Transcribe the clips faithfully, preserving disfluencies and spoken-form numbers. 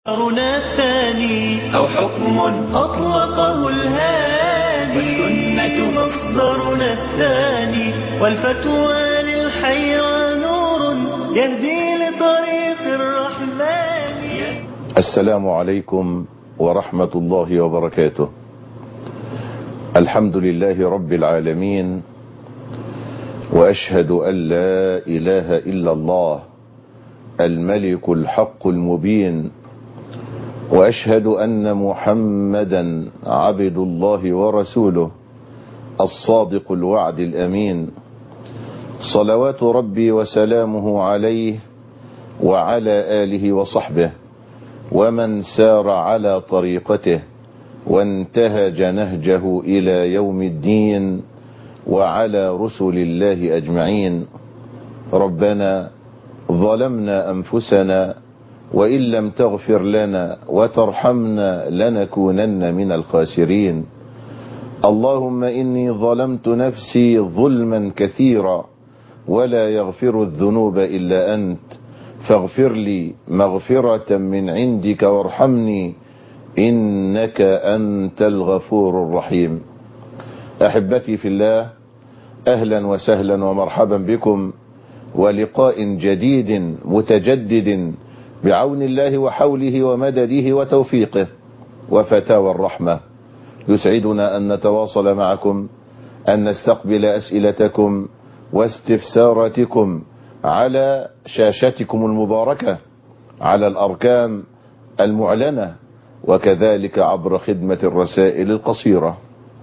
أمرنا الثاني أو حكم أطلقه الهادي، والسنة مصدرنا الثاني، والفتوى للحيرى نور يهدي لطريق الرحمن. السلام عليكم ورحمة الله وبركاته. الحمد لله رب العالمين، وأشهد أن لا إله إلا الله الملك الحق المبين، وأشهد أن محمدا عبد الله ورسوله الصادق الوعد الأمين، صلوات ربي وسلامه عليه وعلى آله وصحبه ومن سار على طريقته وانتهج نهجه إلى يوم الدين، وعلى رسل الله أجمعين. ربنا ظلمنا أنفسنا وإن لم تغفر لنا وترحمنا لنكونن من الخاسرين. اللهم إني ظلمت نفسي ظلما كثيرا ولا يغفر الذنوب إلا أنت، فاغفر لي مغفرة من عندك وارحمني إنك أنت الغفور الرحيم. أحبتي في الله، أهلا وسهلا ومرحبا بكم، ولقاء جديد متجدد بعون الله وحوله ومدده وتوفيقه وفتاوى الرحمة. يسعدنا أن نتواصل معكم، أن نستقبل أسئلتكم واستفساراتكم على شاشتكم المباركة، على الأرقام المعلنة، وكذلك عبر خدمة الرسائل القصيرة.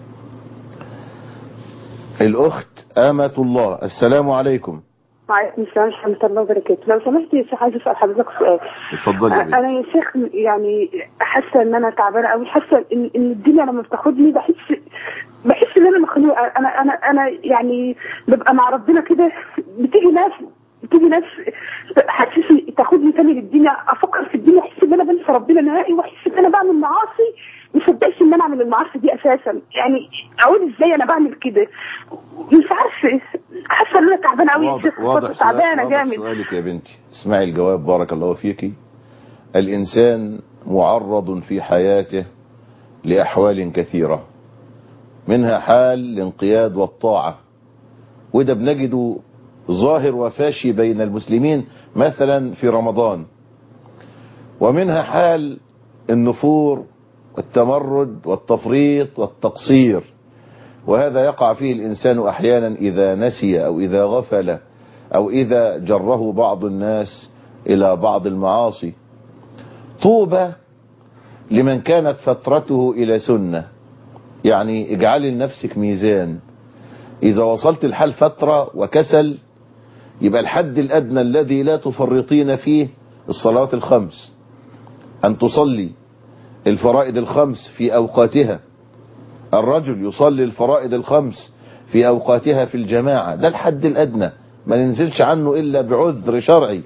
الأخت آمة الله، السلام عليكم. وعليكم السلام ورحمة الله وبركاته. لو سمحت يا شيخ، عايز اسال حضرتك سؤال. اتفضلي يا بنتي. انا يا شيخ يعني حاسه ان انا تعبانه قوي، حاسه ان ان الدنيا لما بتاخدني بحس بحس ان انا مخنوقه. انا انا انا يعني ببقى مع ربنا كده، بتيجي ناس بتيجي ناس حاسسني تاخدني تاني للدنيا، افكر في الدنيا، احس ان انا بنسى ربنا نهائي، واحس ان انا بعمل معاصي مش مصدقش ان انا اعمل المعاصي دي اساسا. يعني اقول ازاي انا بعمل كده؟ مش عارفه، حاسه ان انا تعبانه قوي يا شيخ، واضح تعبانه جامد. سؤالك يا بنتي، اسمعي الجواب بارك الله فيكي. الإنسان معرض في حياته لأحوال كثيرة، منها حال الانقياد والطاعة، وده بنجده ظاهر وفاشي بين المسلمين مثلا في رمضان، ومنها حال النفور والتمرد والتفريط والتقصير، وهذا يقع فيه الإنسان أحيانا إذا نسي أو إذا غفل أو إذا جره بعض الناس إلى بعض المعاصي. طوبى لمن كانت فترته إلى سنة، يعني اجعلي لنفسك ميزان، إذا وصلت الحال فترة وكسل يبقى الحد الأدنى الذي لا تفرطين فيه الصلوات الخمس، أن تصلي الفرائض الخمس في أوقاتها، الرجل يصلي الفرائض الخمس في أوقاتها في الجماعة، ده الحد الأدنى ما ننزلش عنه إلا بعذر شرعي.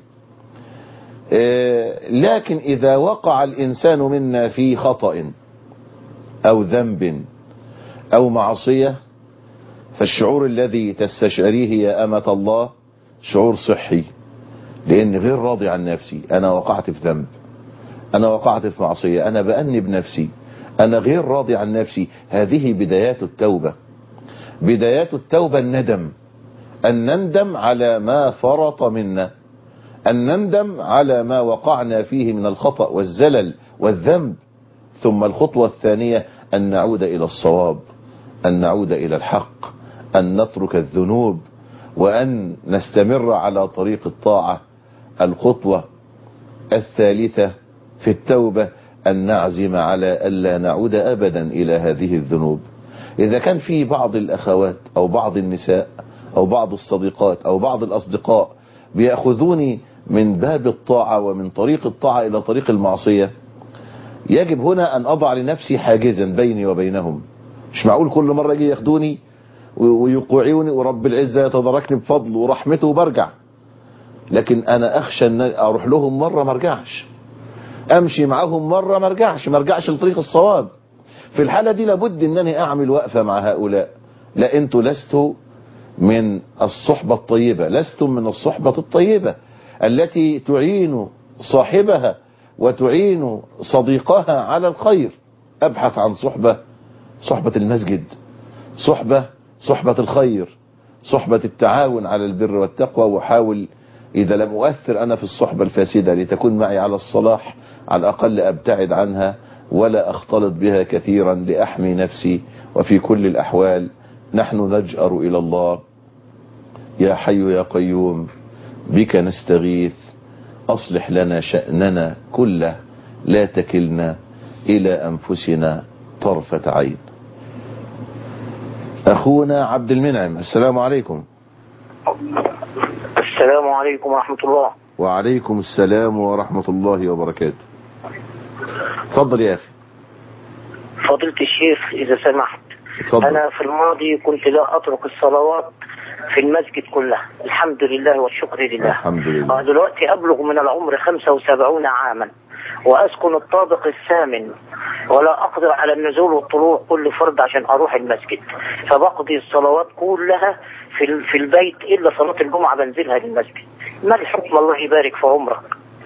لكن إذا وقع الإنسان منا في خطأ أو ذنب أو معصية، فالشعور الذي تستشعريه يا أمة الله شعور صحي، لأن غير راضي عن نفسي، أنا وقعت في ذنب، أنا وقعت في معصية، أنا بأنب نفسي، أنا غير راضي عن نفسي. هذه بدايات التوبة. بدايات التوبة الندم، أن نندم على ما فرط منا، أن نندم على ما وقعنا فيه من الخطأ والزلل والذنب. ثم الخطوة الثانية أن نعود إلى الصواب، أن نعود إلى الحق، أن نترك الذنوب، وأن نستمر على طريق الطاعة. الخطوة الثالثة في التوبة أن نعزم على ألا نعود أبدا إلى هذه الذنوب. إذا كان في بعض الأخوات أو بعض النساء أو بعض الصديقات أو بعض الأصدقاء بيأخذوني من باب الطاعة ومن طريق الطاعة إلى طريق المعصية، يجب هنا أن أضع لنفسي حاجزا بيني وبينهم. مش معقول كل مرة يجي ياخدوني ويقوعوني ورب العزة يتداركني بفضله ورحمته وبرجع، لكن أنا أخشى أن أروح لهم مرة ما ارجعش، أمشي معهم مرة ما ارجعش ما ارجعش لطريق الصواب. في الحالة دي لابد أنني أعمل وقفة مع هؤلاء. لا، أنتوا لستوا من الصحبة الطيبة، لستم من الصحبة الطيبة التي تعين صاحبها وتعين صديقها على الخير. ابحث عن صحبة، صحبة المسجد، صحبة صحبة الخير، صحبة التعاون على البر والتقوى، وحاول إذا لم أؤثر أنا في الصحبة الفاسدة لتكون معي على الصلاح، على الأقل أبتعد عنها ولا أختلط بها كثيرا لأحمي نفسي. وفي كل الأحوال نحن نجأر إلى الله، يا حي يا قيوم بك نستغيث، أصلح لنا شأننا كله، لا تكلنا إلى أنفسنا طرفة عين. أخونا عبد المنعم، السلام عليكم. السلام عليكم ورحمة الله. وعليكم السلام ورحمة الله وبركاته. تفضل يا أخي. فضيلة الشيخ إذا سمحت، تفضل. أنا في الماضي كنت لا أترك الصلوات في المسجد كلها، الحمد لله والشكر لله. الحمد لله. دلوقتي أبلغ من العمر خمسة وسبعين عاما، وأسكن الطابق الثامن، ولا أقدر على النزول والطلوع كل فرد عشان أروح المسجد، فبقضي الصلوات كلها في في البيت إلا صلاة الجمعة بنزلها للمسجد. ما الحكم؟ الله يبارك في عمرك.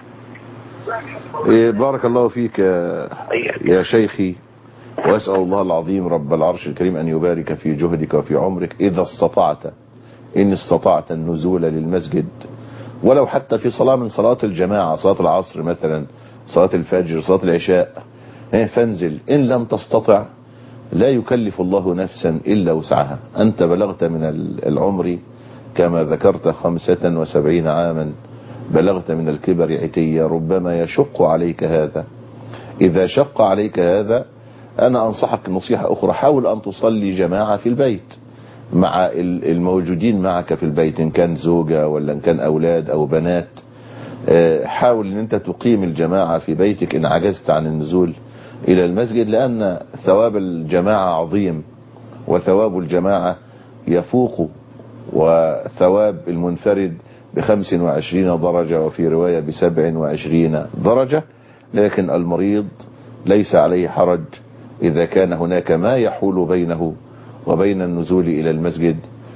إيه بارك الله فيك يا, يا شيخي، وأسأل الله العظيم رب العرش الكريم أن يبارك في جهدك وفي عمرك. إذا استطعت، إن استطعت النزول للمسجد ولو حتى في صلاة من صلاة الجماعة، صلاة العصر مثلا، صلاة الفجر، صلاة العشاء، فانزل. إن لم تستطع لا يكلف الله نفسا إلا وسعها. أنت بلغت من العمر كما ذكرت خمسة وسبعين عاما، بلغت من الكبر عتيا، ربما يشق عليك هذا. إذا شق عليك هذا أنا أنصحك نصيحة أخرى، حاول أن تصلي جماعة في البيت مع الموجودين معك في البيت، إن كان زوجة ولا إن كان أولاد أو بنات. حاول أن أنت تقيم الجماعة في بيتك إن عجزت عن النزول إلى المسجد، لأن ثواب الجماعة عظيم، وثواب الجماعة يفوق وثواب المنفرد بخمس وعشرين درجة، وفي رواية بسبع وعشرين درجة. لكن المريض ليس عليه حرج إذا كان هناك ما يحول بينه وبين النزول إلى المسجد،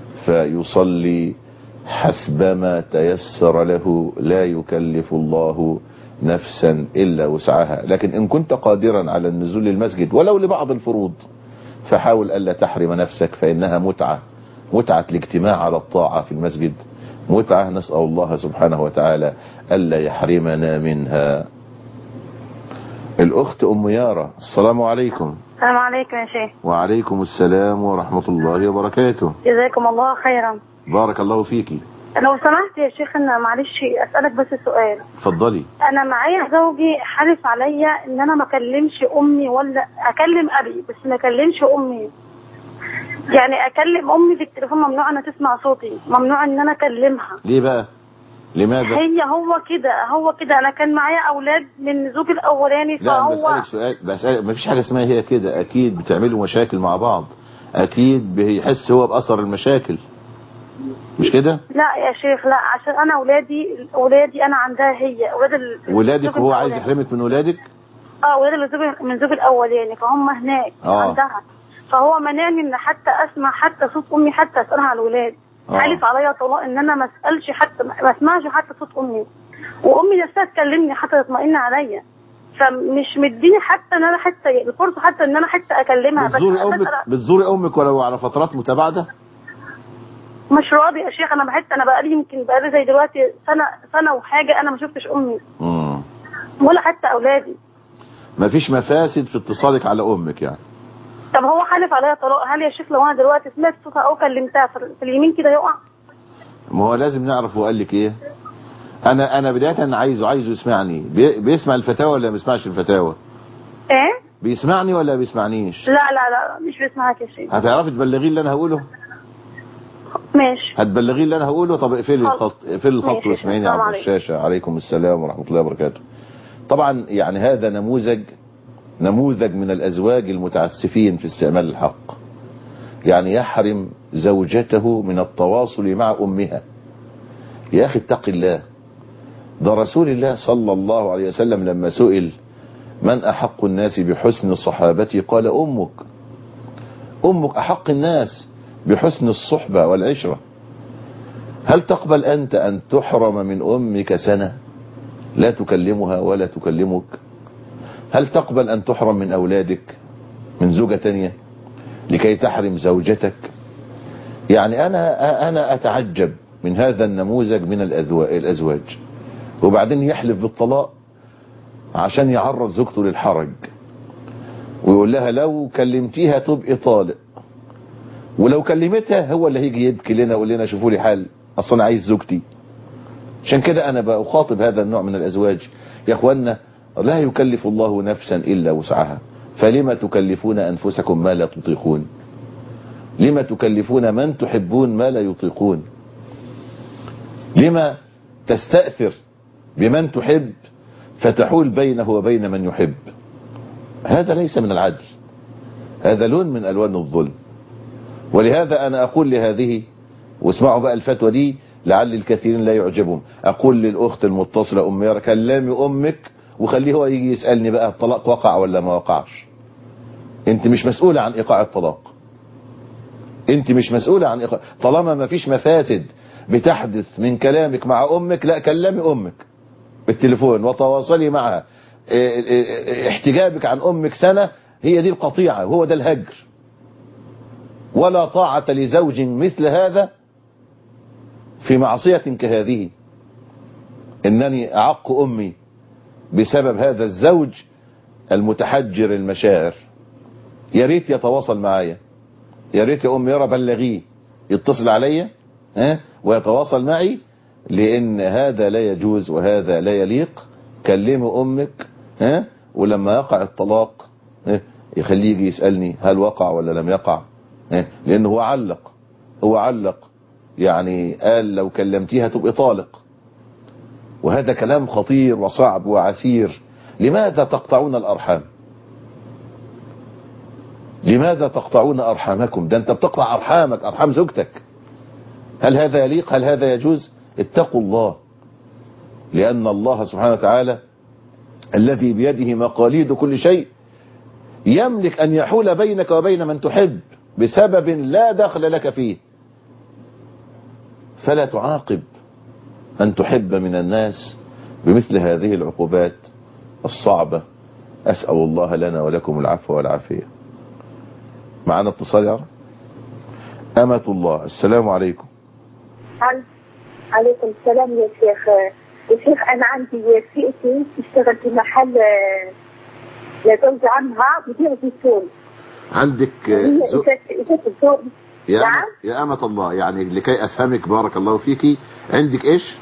فيصلي حسبما تيسر له، لا يكلف الله نفسا إلا وسعها. لكن إن كنت قادرا على النزول للمسجد ولو لبعض الفروض فحاول ألا تحرم نفسك، فإنها متعة، متعة الاجتماع على الطاعة في المسجد متعة، نسأل الله سبحانه وتعالى ألا يحرمنا منها. الأخت أم يارا، السلام عليكم. السلام عليكم يا شيخ. وعليكم السلام ورحمة الله وبركاته. جزاكم الله خيرا. بارك الله فيكي. لو سمحت يا شيخ، أنا معلش أسألك بس سؤال. اتفضلي. أنا معايا زوجي حلف عليا إن أنا ما أكلمش أمي، ولا أكلم أبي بس ما أكلمش أمي. يعني أكلم أمي في التليفون ممنوع أن تسمع صوتي، ممنوع إن أنا أكلمها. ليه بقى؟ لماذا؟ هي هو كده هو كده أنا كان معايا أولاد من زوجي الأولاني، لا فهو بسألك سؤال، بسألك ما فيش حاجة اسمها هي كده، أكيد بتعملوا مشاكل مع بعض، أكيد بيحس هو بأثر المشاكل، مش كده؟ لا يا شيخ، لا، عشان أنا أولادي أولادي أنا عندها هي أولاد ال... ولادك هو عايز يحرمك من ولادك؟ اه، ولاد من زوجي من زوجي الأولاني، فهم هناك آه. عندها، فهو منعني إن حتى أسمع حتى صوت أمي، حتى أسألها على الولاد. آه. حلف عليا طلاق إن أنا ما أسألش حتى، ما أسمعش حتى صوت أمي، وأمي نفسها تكلمني حتى تطمئن عليا، فمش مديني حتى ان انا حتى الفرصه حتى ان انا حتى اكلمها. بتزوري امك بتزوري امك ولو على فترات متباعده؟ مش راضي يا شيخ، انا بحس انا بقالي يمكن بقالي زي دلوقتي سنه سنه وحاجه انا ما شفتش امي امم ولا حتى اولادي. مفيش مفاسد في اتصالك على امك يعني؟ طب هو حلف عليا طلاق، هل يا شيخ لو انا دلوقتي سمعت صوتها او كلمتها في اليمين كده يقع؟ ما هو لازم نعرف هو قال لك ايه. انا انا بدايه عايزه عايزه يسمعني. بي بيسمع الفتاوى ولا ما بيسمعش الفتاوى؟ ايه؟ بيسمعني ولا بيسمعنيش؟ لا لا لا مش بيسمعك يا شيخ. هتعرفي تبلغيه اللي انا هقوله؟ ماشي. هتبلغيه اللي انا هقوله؟ طب اقفلي الخط، اقفلي الخط واسمعيني على الشاشه. عليكم السلام ورحمه الله وبركاته. طبعا يعني هذا نموذج نموذج من الازواج المتعسفين في استعمال الحق، يعني يحرم زوجته من التواصل مع امها. يا اخي اتق الله، ده رسول الله صلى الله عليه وسلم لما سئل من احق الناس بحسن صحابتي قال امك. امك احق الناس بحسن الصحبة والعشرة. هل تقبل انت ان تحرم من امك سنة؟ لا تكلمها ولا تكلمك؟ هل تقبل أن تحرم من أولادك من زوجة تانية لكي تحرم زوجتك؟ يعني أنا أنا أتعجب من هذا النموذج من الأزواج، وبعدين يحلف بالطلاق عشان يعرض زوجته للحرج، ويقول لها لو كلمتيها تبقي طالق، ولو كلمتها هو اللي هيجي يبكي لنا ويقول لنا شوفوا لي حل، اصلا انا عايز زوجتي. عشان كده انا بخاطب هذا النوع من الازواج، يا اخوانا لا يكلف الله نفسا الا وسعها، فلما تكلفون انفسكم ما لا تطيقون؟ لما تكلفون من تحبون ما لا يطيقون؟ لما تستأثر بمن تحب فتحول بينه وبين من يحب؟ هذا ليس من العدل، هذا لون من ألوان الظلم. ولهذا أنا أقول لهذه، واسمعوا بقى الفتوى دي لعل الكثيرين لا يعجبهم، أقول للأخت المتصلة أم يارا كلمي أمك وخليه هو يجي يسألني بقى الطلاق وقع ولا ما وقعش. أنت مش مسؤولة عن إيقاع الطلاق، أنت مش مسؤولة عن إيقاع، طالما ما فيش مفاسد بتحدث من كلامك مع أمك، لا كلمي أمك بالتليفون وتواصلي معها. احتجابك عن أمك سنة هي دي القطيعة وهو ده الهجر. ولا طاعة لزوج مثل هذا في معصية كهذه، إنني أعق أمي بسبب هذا الزوج المتحجر المشاعر. يا ريت يتواصل معايا، يا ريت يا أم يرى بلغيه يتصل عليا ها ويتواصل معي، لأن هذا لا يجوز وهذا لا يليق. كلمي أمك ها ولما يقع الطلاق ها يخليه يجي يسألني هل وقع ولا لم يقع، لأنه هو علق هو علق يعني قال لو كلمتيها تبقى طالق، وهذا كلام خطير وصعب وعسير. لماذا تقطعون الأرحام؟ لماذا تقطعون أرحامكم؟ ده أنت بتقطع أرحامك، أرحام زوجتك. هل هذا يليق؟ هل هذا يجوز؟ اتقوا الله، لأن الله سبحانه وتعالى الذي بيده مقاليد كل شيء يملك أن يحول بينك وبين من تحب بسبب لا دخل لك فيه. فلا تعاقب أن تحب من الناس بمثل هذه العقوبات الصعبة. أسأل الله لنا ولكم العفو والعافية. معنا اتصال يا رب. أمة الله، السلام عليكم. عليكم السلام يا شيخ. يا شيخ أنا عندي فئتي تشتغل في محل لزوج عمها مدير زيتون. عندك زو... يا نعم؟ أمة... يا أمة الله، يعني لكي أفهمك بارك الله فيكي، عندك إيش؟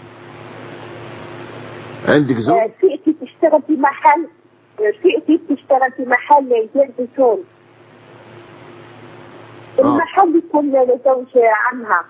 عندك زوج؟ فئتي تشتغل في محل فئتي تشتغل في محل يدير زيتون. المحل يكون لزوج عمها،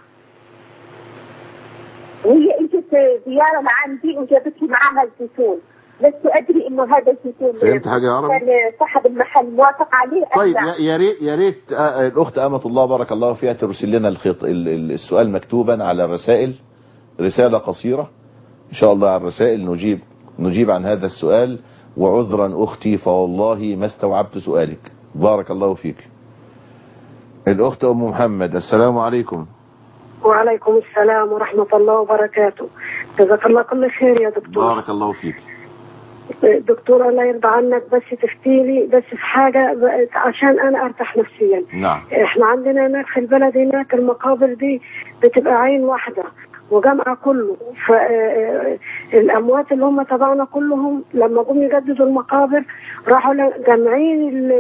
وهي اجت زيارة لعندي وجابت لي معاها الزيتون، لست ادري انه هذا الزيتون فهمت حاجة يا عربي؟ كان صاحب المحل موافق عليه. طيب يا ريت يا ريت الاخت امة الله بارك الله فيها ترسل لنا الخيط السؤال مكتوبا على الرسائل، رسالة قصيرة ان شاء الله على الرسائل، نجيب نجيب عن هذا السؤال. وعذرا اختي فوالله ما استوعبت سؤالك. بارك الله فيك. الاخت ام محمد، السلام عليكم. وعليكم السلام ورحمة الله وبركاته. جزاك الله كل خير يا دكتور. بارك الله فيك. دكتور الله يرضى عنك، بس تفتيلي بس في حاجة عشان أنا أرتاح نفسيا. نعم. إحنا عندنا هناك في البلد هناك المقابر دي بتبقى عين واحدة وجمع كله، فالأموات اللي هم تبعنا كلهم لما جم يجددوا المقابر راحوا جامعين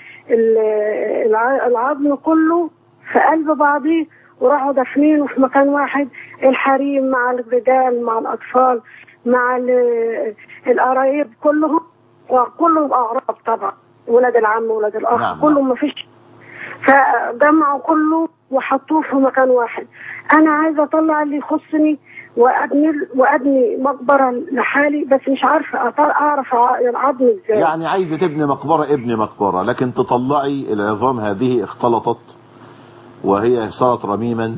العظم كله في قلب بعضيه وراحوا دفنينه في مكان واحد، الحريم مع الرجال مع الأطفال مع القرايب كلهم، وكلهم أغراب طبعا، ولاد العم ولاد الأخ. نعم. كلهم ما فيش، فجمعوا كله وحطوه في مكان واحد. أنا عايزة أطلع اللي يخصني وأبني وأبني مقبرة لحالي، بس مش عارفة أعرف العظم إزاي. يعني عايزة تبني مقبرة، ابني مقبرة، لكن تطلعي العظام هذه اختلطت وهي صارت رميما،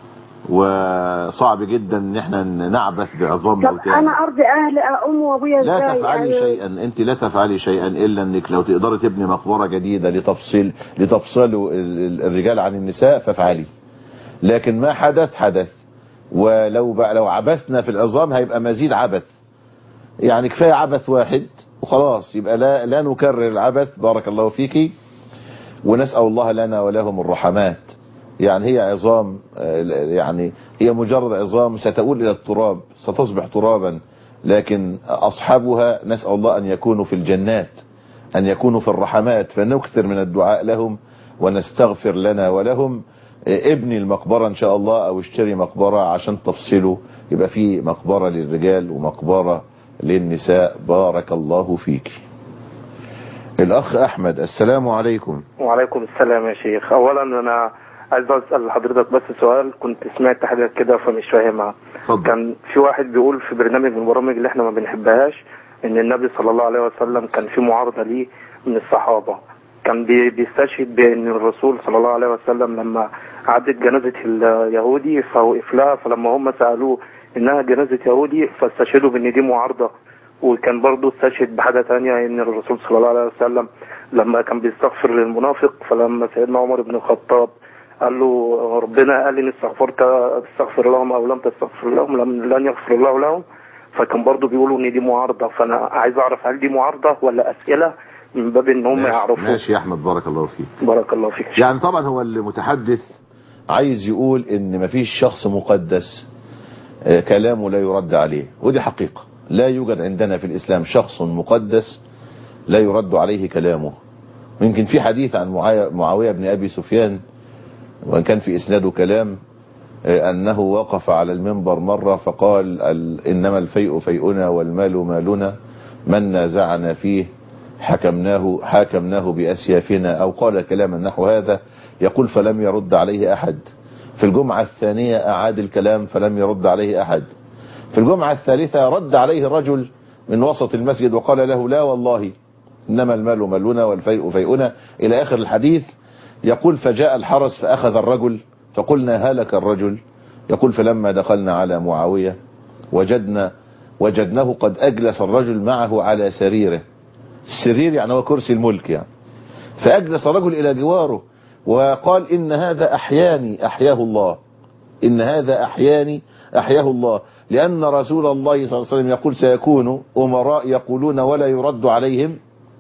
وصعب جدا ان احنا نعبث بعظام موتانا. انا ارضي اهلي ام وابويا ازاي؟ لا تفعلي يعني شيئا، انت لا تفعلي شيئا الا انك لو تقدري تبني مقبره جديده لتفصيل لتفصلوا الرجال عن النساء فافعلي، لكن ما حدث حدث. ولو بقى لو عبثنا في العظام هيبقى مزيد عبث، يعني كفاية عبث واحد وخلاص، يبقى لا, لا نكرر العبث. بارك الله فيك. ونسأل الله لنا ولهم الرحمات. يعني هي عظام، يعني هي مجرد عظام ستؤول إلى التراب، ستصبح ترابا، لكن أصحابها نسأل الله أن يكونوا في الجنات، أن يكونوا في الرحمات، فنكثر من الدعاء لهم ونستغفر لنا ولهم. ابني المقبرة إن شاء الله، أو اشتري مقبرة عشان تفصلوا، يبقى في مقبرة للرجال ومقبرة للنساء. بارك الله فيك. الأخ أحمد، السلام عليكم. وعليكم السلام يا شيخ. أولا أنا عايز أسأل حضرتك بس سؤال، كنت سمعت حاجة كده فمش فاهمها. كان في واحد بيقول في برنامج من البرامج اللي احنا ما بنحبهاش ان النبي صلى الله عليه وسلم كان في معارضة ليه من الصحابة، كان بيستشهد بان الرسول صلى الله عليه وسلم لما عدت جنازة اليهودي فوقف لها، فلما هم سألوه انها جنازة يهودي فاستشهدوا بان دي معارضة. وكان برضو استشهد بحاجة تانية ان الرسول صلى الله عليه وسلم لما كان بيستغفر للمنافق، فلما سيدنا عمر بن الخطاب قال له ربنا قال لي استغفرت استغفر لهم او لم تستغفر لهم لن يغفر الله لهم، فكان برضو بيقولوا ان دي معارضة. فانا عايز اعرف هل دي معارضة ولا اسئلة من باب ان هم يعرفوا. ماشي يا احمد، بارك الله فيك. بارك الله فيك. يعني طبعا هو المتحدث عايز يقول ان مفيش شخص مقدس كلامه لا يرد عليه، ودي حقيقة. لا يوجد عندنا في الاسلام شخص مقدس لا يرد عليه كلامه. يمكن في حديث عن معاوية بن ابي سفيان، وان كان في اسناده كلام، انه وقف على المنبر مرة فقال انما الفيء فيئنا والمال مالنا، من نازعنا فيه حكمناه حاكمناه بأسيافنا، او قال كلاما نحو هذا. يقول فلم يرد عليه احد. في الجمعة الثانية اعاد الكلام فلم يرد عليه احد. في الجمعة الثالثة رد عليه رجل من وسط المسجد وقال له لا والله انما المال مالنا والفيء فيئنا، الى اخر الحديث. يقول فجاء الحرس فاخذ الرجل فقلنا هلك الرجل. يقول فلما دخلنا على معاوية وجدنا وجدناه قد اجلس الرجل معه على سريره. السرير يعني هو كرسي الملك يعني. فاجلس الرجل الى جواره وقال ان هذا احياني احياه الله، ان هذا احياني احياه الله، لان رسول الله صلى الله عليه وسلم يقول سيكون امراء يقولون ولا يرد عليهم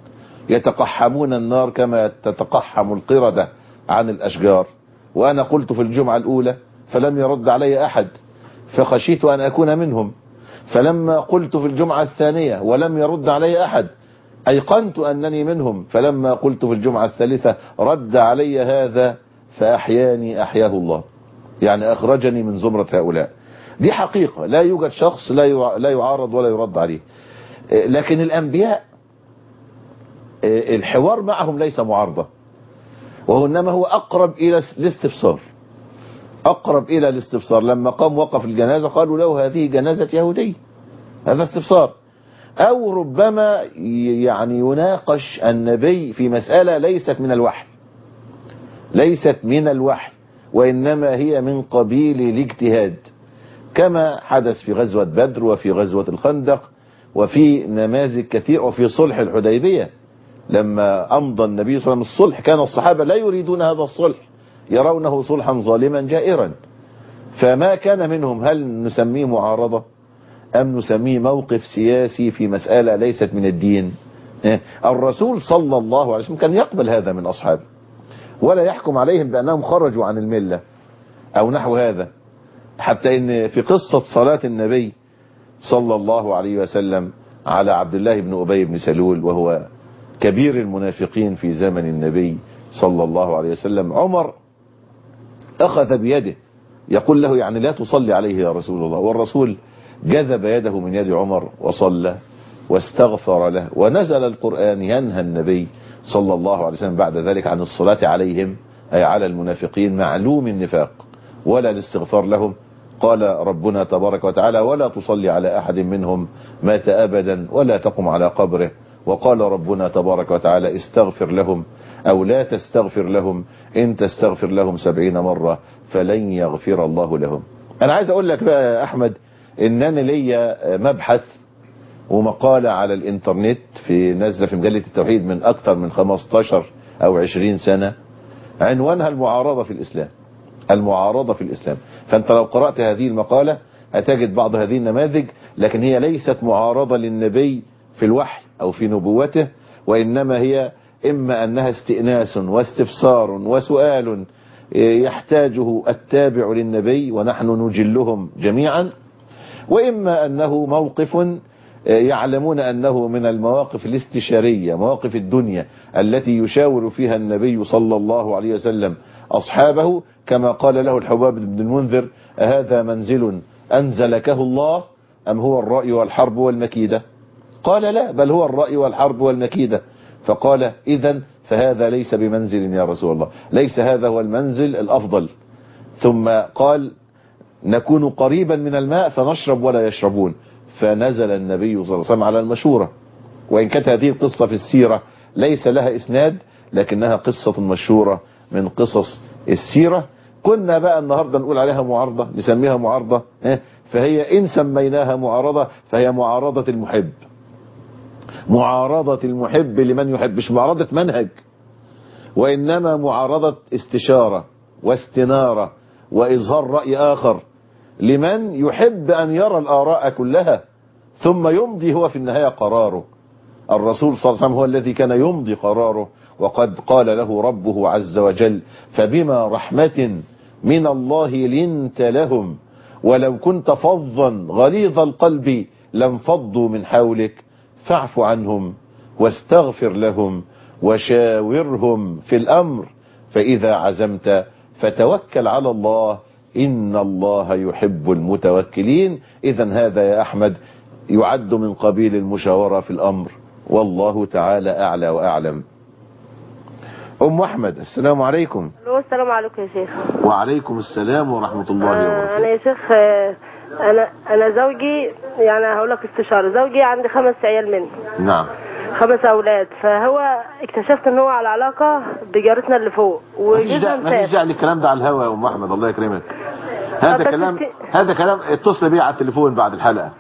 يتقحمون النار كما تتقحم القردة عن الاشجار. وانا قلت في الجمعة الاولى فلم يرد علي احد فخشيت ان اكون منهم، فلما قلت في الجمعة الثانية ولم يرد علي احد ايقنت انني منهم، فلما قلت في الجمعة الثالثة رد علي هذا فاحياني احياه الله، يعني اخرجني من زمرة هؤلاء. دي حقيقة، لا يوجد شخص لا يعارض ولا يرد عليه. لكن الانبياء الحوار معهم ليس معارضة، وهو انما هو اقرب الى الاستفسار، اقرب الى الاستفسار. لما قام وقف الجنازة قالوا له هذه جنازة يهودي، هذا استفسار. او ربما يعني يناقش النبي في مسألة ليست من الوحي، ليست من الوحي وانما هي من قبيل الاجتهاد، كما حدث في غزوة بدر وفي غزوة الخندق وفي نماذج كثير وفي صلح الحديبية. لما امضى النبي صلى الله عليه وسلم الصلح كان الصحابة لا يريدون هذا الصلح، يرونه صلحا ظالما جائرا. فما كان منهم هل نسميه معارضة ام نسميه موقف سياسي في مسألة ليست من الدين؟ الرسول صلى الله عليه وسلم كان يقبل هذا من اصحابه ولا يحكم عليهم بانهم خرجوا عن الملة او نحو هذا. حتى ان في قصة صلاة النبي صلى الله عليه وسلم على عبد الله بن أبي بن سلول وهو كبير المنافقين في زمن النبي صلى الله عليه وسلم، عمر اخذ بيده يقول له يعني لا تصلي عليه يا رسول الله، والرسول جذب يده من يد عمر وصلى واستغفر له، ونزل القرآن ينهى النبي صلى الله عليه وسلم بعد ذلك عن الصلاة عليهم أي على المنافقين معلوم النفاق ولا الاستغفار لهم. قال ربنا تبارك وتعالى ولا تصلي على أحد منهم مات أبدا ولا تقم على قبره. وقال ربنا تبارك وتعالى استغفر لهم أو لا تستغفر لهم إن تستغفر لهم سبعين مرة فلن يغفر الله لهم. أنا عايز أقول لك بقى يا أحمد إن أنا ليا مبحث ومقالة على الإنترنت في نازلة في مجلة التوحيد من أكثر من خمستاشر أو عشرين سنة، عنوانها المعارضة في الإسلام، المعارضة في الإسلام. فأنت لو قرأت هذه المقالة هتجد بعض هذه النماذج، لكن هي ليست معارضة للنبي في الوحي أو في نبوته، وإنما هي إما أنها استئناس واستفسار وسؤال يحتاجه التابع للنبي ونحن نجلهم جميعا، وإما أنه موقف يعلمون أنه من المواقف الاستشارية، مواقف الدنيا التي يشاور فيها النبي صلى الله عليه وسلم أصحابه، كما قال له الحباب بن المنذر: أهذا منزل أنزلكه الله أم هو الرأي والحرب والمكيدة؟ قال: لا، بل هو الرأي والحرب والمكيدة. فقال: إذن فهذا ليس بمنزل يا رسول الله، ليس هذا هو المنزل الأفضل. ثم قال: نكون قريبا من الماء فنشرب ولا يشربون. فنزل النبي صلى الله عليه وسلم على المشورة، وإن كانت هذه القصة في السيرة ليس لها إسناد، لكنها قصة مشهورة من قصص السيرة. كنا بقى النهاردة نقول عليها معارضة، نسميها معارضة، فهي إن سميناها معارضة فهي معارضة المحب، معارضة المحب لمن يحب، مش معارضة منهج، وإنما معارضة استشارة واستنارة وإظهار رأي آخر لمن يحب أن يرى الآراء كلها ثم يمضي هو في النهاية قراره. الرسول صلى الله عليه وسلم هو الذي كان يمضي قراره، وقد قال له ربه عز وجل: فبما رحمة من الله لنت لهم ولو كنت فظا غليظ القلب لانفضوا من حولك فاعف عنهم واستغفر لهم وشاورهم في الأمر فإذا عزمت فتوكل على الله إن الله يحب المتوكلين. إذن هذا يا أحمد يعد من قبيل المشاورة في الأمر، والله تعالى أعلى وأعلم. أم أحمد، السلام عليكم. السلام عليكم يا شيخ. وعليكم السلام ورحمة الله وبركاته. أنا يا شيخ أنا أنا زوجي، يعني هقول لك استشارة، زوجي عندي خمس عيال منه. نعم. خمس أولاد، فهو اكتشفت إن هو على علاقة بجارتنا اللي فوق، وجوزها مسافر. ما فيش داعي الكلام ده على الهوا يا أم أحمد، الله يكرمك. هذا كلام هذا كلام اتصل بيه على التليفون بعد الحلقة.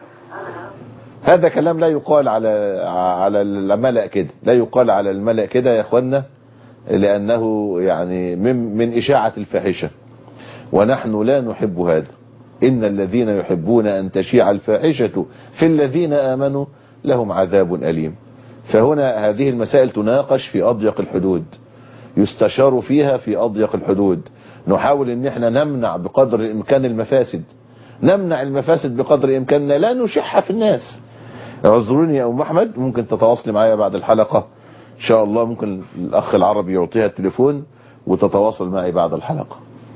هذا كلام لا يقال على على الملأ كده، لا يقال على الملأ كده يا اخوانا، لأنه يعني من من إشاعة الفاحشة، ونحن لا نحب هذا. إن الذين يحبون أن تشيع الفاحشة في الذين آمنوا لهم عذاب أليم. فهنا هذه المسائل تناقش في أضيق الحدود، يستشار فيها في أضيق الحدود. نحاول ان احنا نمنع بقدر الامكان المفاسد، نمنع المفاسد بقدر امكاننا، لا نشح في الناس. اعذروني يا ام احمد، ممكن تتواصلي معايا بعد الحلقة ان شاء الله، ممكن الاخ العربي يعطيها التليفون وتتواصل معي بعد الحلقة.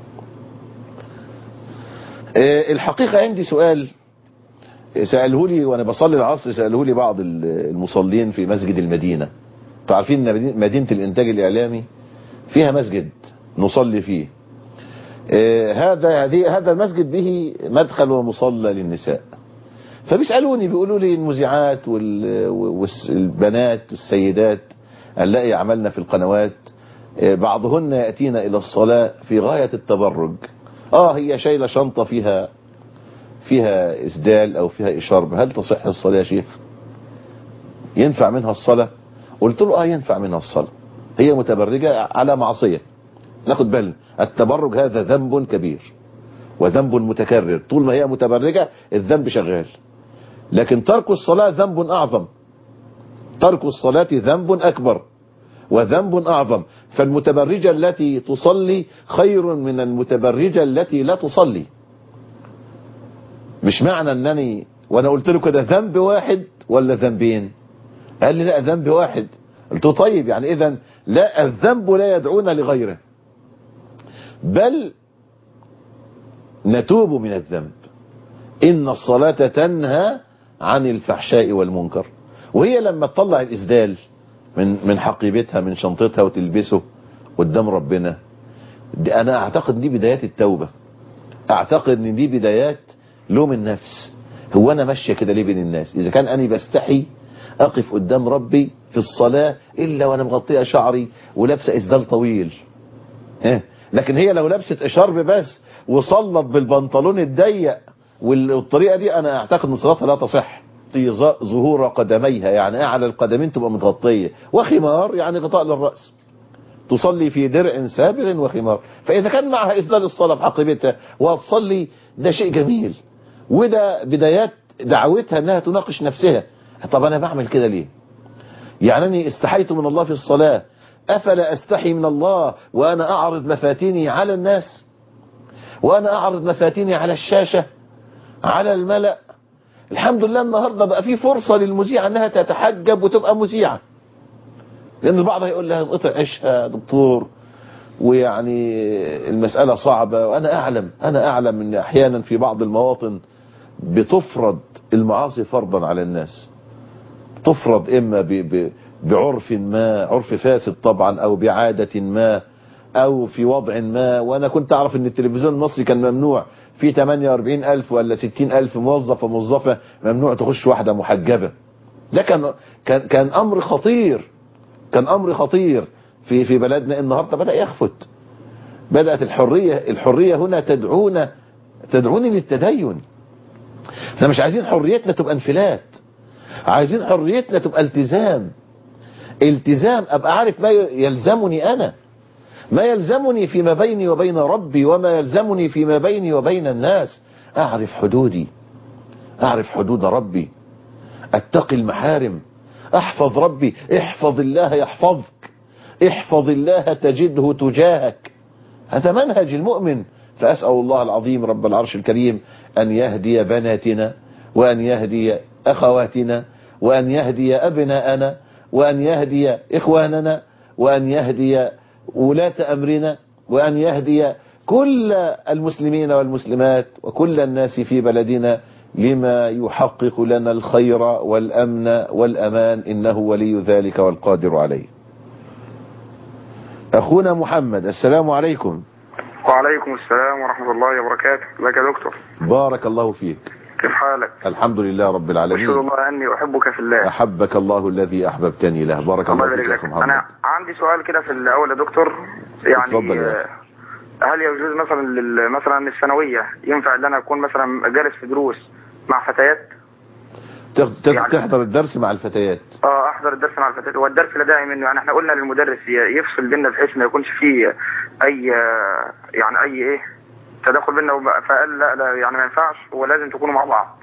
الحقيقة عندي سؤال سأله لي وانا بصلي العصر، سأله لي بعض المصلين في مسجد المدينة. تعرفين ان مدينة الانتاج الاعلامي فيها مسجد نصلي فيه. هذا هذه هذا المسجد به مدخل ومصلى للنساء. فبيسألوني بيقولوا لي المذيعات والبنات والسيدات اللائي يعملن في القنوات بعضهن يأتين إلى الصلاة في غاية التبرج. آه هي شايلة شنطة فيها فيها إسدال أو فيها إشارب، هل تصح الصلاة يا شيخ؟ ينفع منها الصلاة؟ قلت له آه ينفع منها الصلاة، هي متبرجة على معصية. ناخد بالنا، التبرج هذا ذنب كبير وذنب متكرر، طول ما هي متبرجة الذنب شغال. لكن ترك الصلاة ذنب أعظم، ترك الصلاة ذنب أكبر وذنب أعظم. فالمتبرجة التي تصلي خير من المتبرجة التي لا تصلي. مش معنى أنني وأنا قلت له كده ذنب واحد ولا ذنبين؟ قال لي لا ذنب واحد. قلت له طيب يعني إذن لا، الذنب لا يدعونا لغيره، بل نتوب من الذنب. إن الصلاة تنهى عن الفحشاء والمنكر. وهي لما تطلع الإسدال من من حقيبتها من شنطتها وتلبسه قدام ربنا، دي أنا أعتقد دي بدايات التوبة، أعتقد إن دي بدايات لوم النفس. هو أنا ماشية كده ليه بين الناس؟ إذا كان أنا بستحي أقف قدام ربي في الصلاة إلا وأنا مغطية شعري ولابسة إسدال طويل، ها؟ لكن هي لو لبست إشارب بس وصلت بالبنطلون الضيق والطريقة دي، أنا أعتقد أن صلاتها لا تصح. ظهور قدميها يعني أعلى القدمين تبقى متغطية، وخمار يعني غطاء للرأس، تصلي في درع سابغ وخمار. فإذا كان معها إسدال الصلاة بحقيبتها وتصلي ده شيء جميل، وده بدايات دعوتها انها تناقش نفسها. طب انا بعمل كده ليه؟ يعني اني استحيت من الله في الصلاة، افلا استحي من الله وانا اعرض مفاتيني على الناس، وانا اعرض مفاتيني على الشاشة على الملأ؟ الحمد لله النهاردة بقى في فرصة للمذيعة انها تتحجب وتبقى مذيعة، لان البعض هيقول لها انقطع عيشها دكتور، ويعني المسألة صعبة. وانا اعلم انا اعلم ان احيانا في بعض المواطن بتفرض المعاصي فرضا على الناس، تفرض اما ب ب بعرف ما، عرف فاسد طبعا، او بعادة ما، او في وضع ما. وانا كنت اعرف ان التلفزيون المصري كان ممنوع في ثمانية وأربعين ألف ولا ستين ألف موظف وموظفة ممنوع تخش واحدة محجبة. ده كان كان كان امر خطير، كان امر خطير في في بلدنا. النهارده بدأ يخفت، بدأت الحرية الحرية هنا تدعونا تدعوني للتدين. احنا مش عايزين حريتنا تبقى انفلات، عايزين حريتنا تبقى التزام. التزام ابقى عارف ما يلزمني انا، ما يلزمني فيما بيني وبين ربي، وما يلزمني فيما بيني وبين الناس. اعرف حدودي، اعرف حدود ربي، اتقي المحارم، احفظ ربي. احفظ الله يحفظك، احفظ الله تجده تجاهك. هذا منهج المؤمن. فأسأل الله العظيم رب العرش الكريم أن يهدي بناتنا، وأن يهدي أخواتنا، وأن يهدي أبناءنا، وأن يهدي إخواننا، وأن يهدي ولاة أمرنا، وأن يهدي كل المسلمين والمسلمات وكل الناس في بلدنا لما يحقق لنا الخير والأمن والأمان، إنه ولي ذلك والقادر عليه. أخونا محمد، السلام عليكم. وعليكم السلام ورحمة الله وبركاته. لك يا دكتور. بارك الله فيك. كيف حالك؟ الحمد لله رب العالمين. أشهد الله أني أحبك في الله. أحبك الله الذي أحببتني له. بارك الله, الله فيك يا أخي محمد. أنا عندي سؤال كده في الأول يا دكتور، يعني اتفضل يا أخي. هل يجوز مثلا مثلا الثانوية ينفع ان انا اكون مثلا جالس في دروس مع فتيات؟ يعني تحضر الدرس مع الفتيات؟ اه احضر الدرس مع الفتيات. هو الدرس لا داعي منه، يعني احنا قلنا للمدرس يفصل بيننا بحيث ما يكونش فيه اي يعني اي ايه تدخل بيننا، فقال لا لا يعني ما ينفعش، هو لازم تكونوا مع بعض.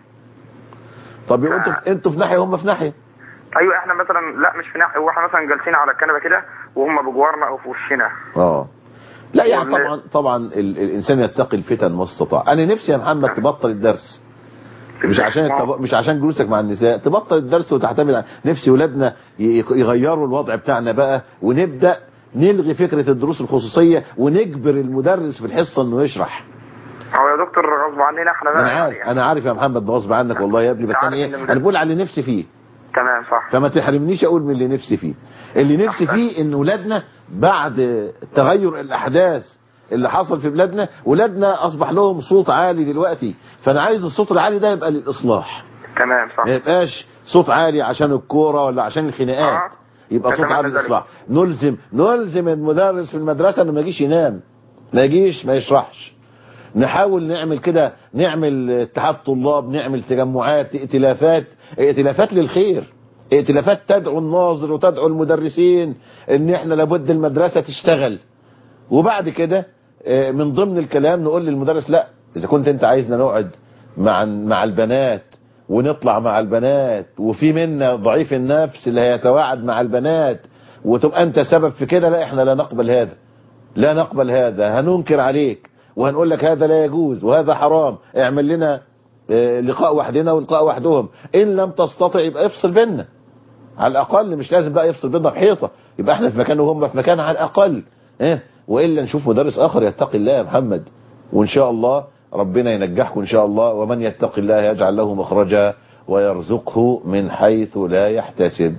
طب ف... انتوا انتوا في ناحيه وهم في ناحيه؟ ايوه احنا مثلا لا مش في ناحيه، هو احنا مثلا جالسين على الكنبه كده وهم بجوارنا او في وشنا. اه لا يعني طبعا طبعا ال... الانسان يتقي الفتن ما استطاع. انا نفسي يا محمد تبطل الدرس، مش عشان التب... مش عشان جلوسك مع النساء، تبطل الدرس وتعتمد على نفسي. ولادنا يغيروا الوضع بتاعنا بقى، ونبدا نلغي فكره الدروس الخصوصيه ونجبر المدرس في الحصه انه يشرح. هو يا دكتور غصب عننا احنا بقى. انا عارف يعني. انا عارف يا محمد ده غصب عنك والله يا ابني، بس انا ايه انا بقول على اللي نفسي فيه. تمام صح. فما تحرمنيش اقول من اللي نفسي فيه. اللي نفسي فيه ان ولادنا بعد تغير الاحداث اللي حصل في بلادنا، ولادنا اصبح لهم صوت عالي دلوقتي، فانا عايز الصوت العالي ده يبقى للاصلاح. تمام صح. ما يبقاش صوت عالي عشان الكوره ولا عشان الخناقات. آه. يبقى صوت عالي للاصلاح. نلزم نلزم المدرس في المدرسه انه ما يجيش ينام، ما يجيش ما يشرحش. نحاول نعمل كده، نعمل اتحاد طلاب، نعمل تجمعات، ائتلافات، ائتلافات للخير، ائتلافات تدعو الناظر وتدعو المدرسين ان احنا لابد المدرسة تشتغل. وبعد كده من ضمن الكلام نقول للمدرس لا، اذا كنت انت عايزنا نقعد مع مع البنات ونطلع مع البنات، وفي منا ضعيف النفس اللي هيتواعد مع البنات وتبقى انت سبب في كده، لا احنا لا نقبل هذا، لا نقبل هذا، هننكر عليك وهنقول لك هذا لا يجوز وهذا حرام. اعمل لنا لقاء وحدنا ولقاء وحدهم. ان لم تستطع يبقى افصل بيننا على الاقل، مش لازم بقى يفصل بيننا بحيطه، يبقى احنا في مكان وهم في مكان على الاقل. ايه والا نشوف مدرس اخر يتقي الله يا محمد، وان شاء الله ربنا ينجحكم ان شاء الله. ومن يتق الله يجعل له مخرجا ويرزقه من حيث لا يحتسب.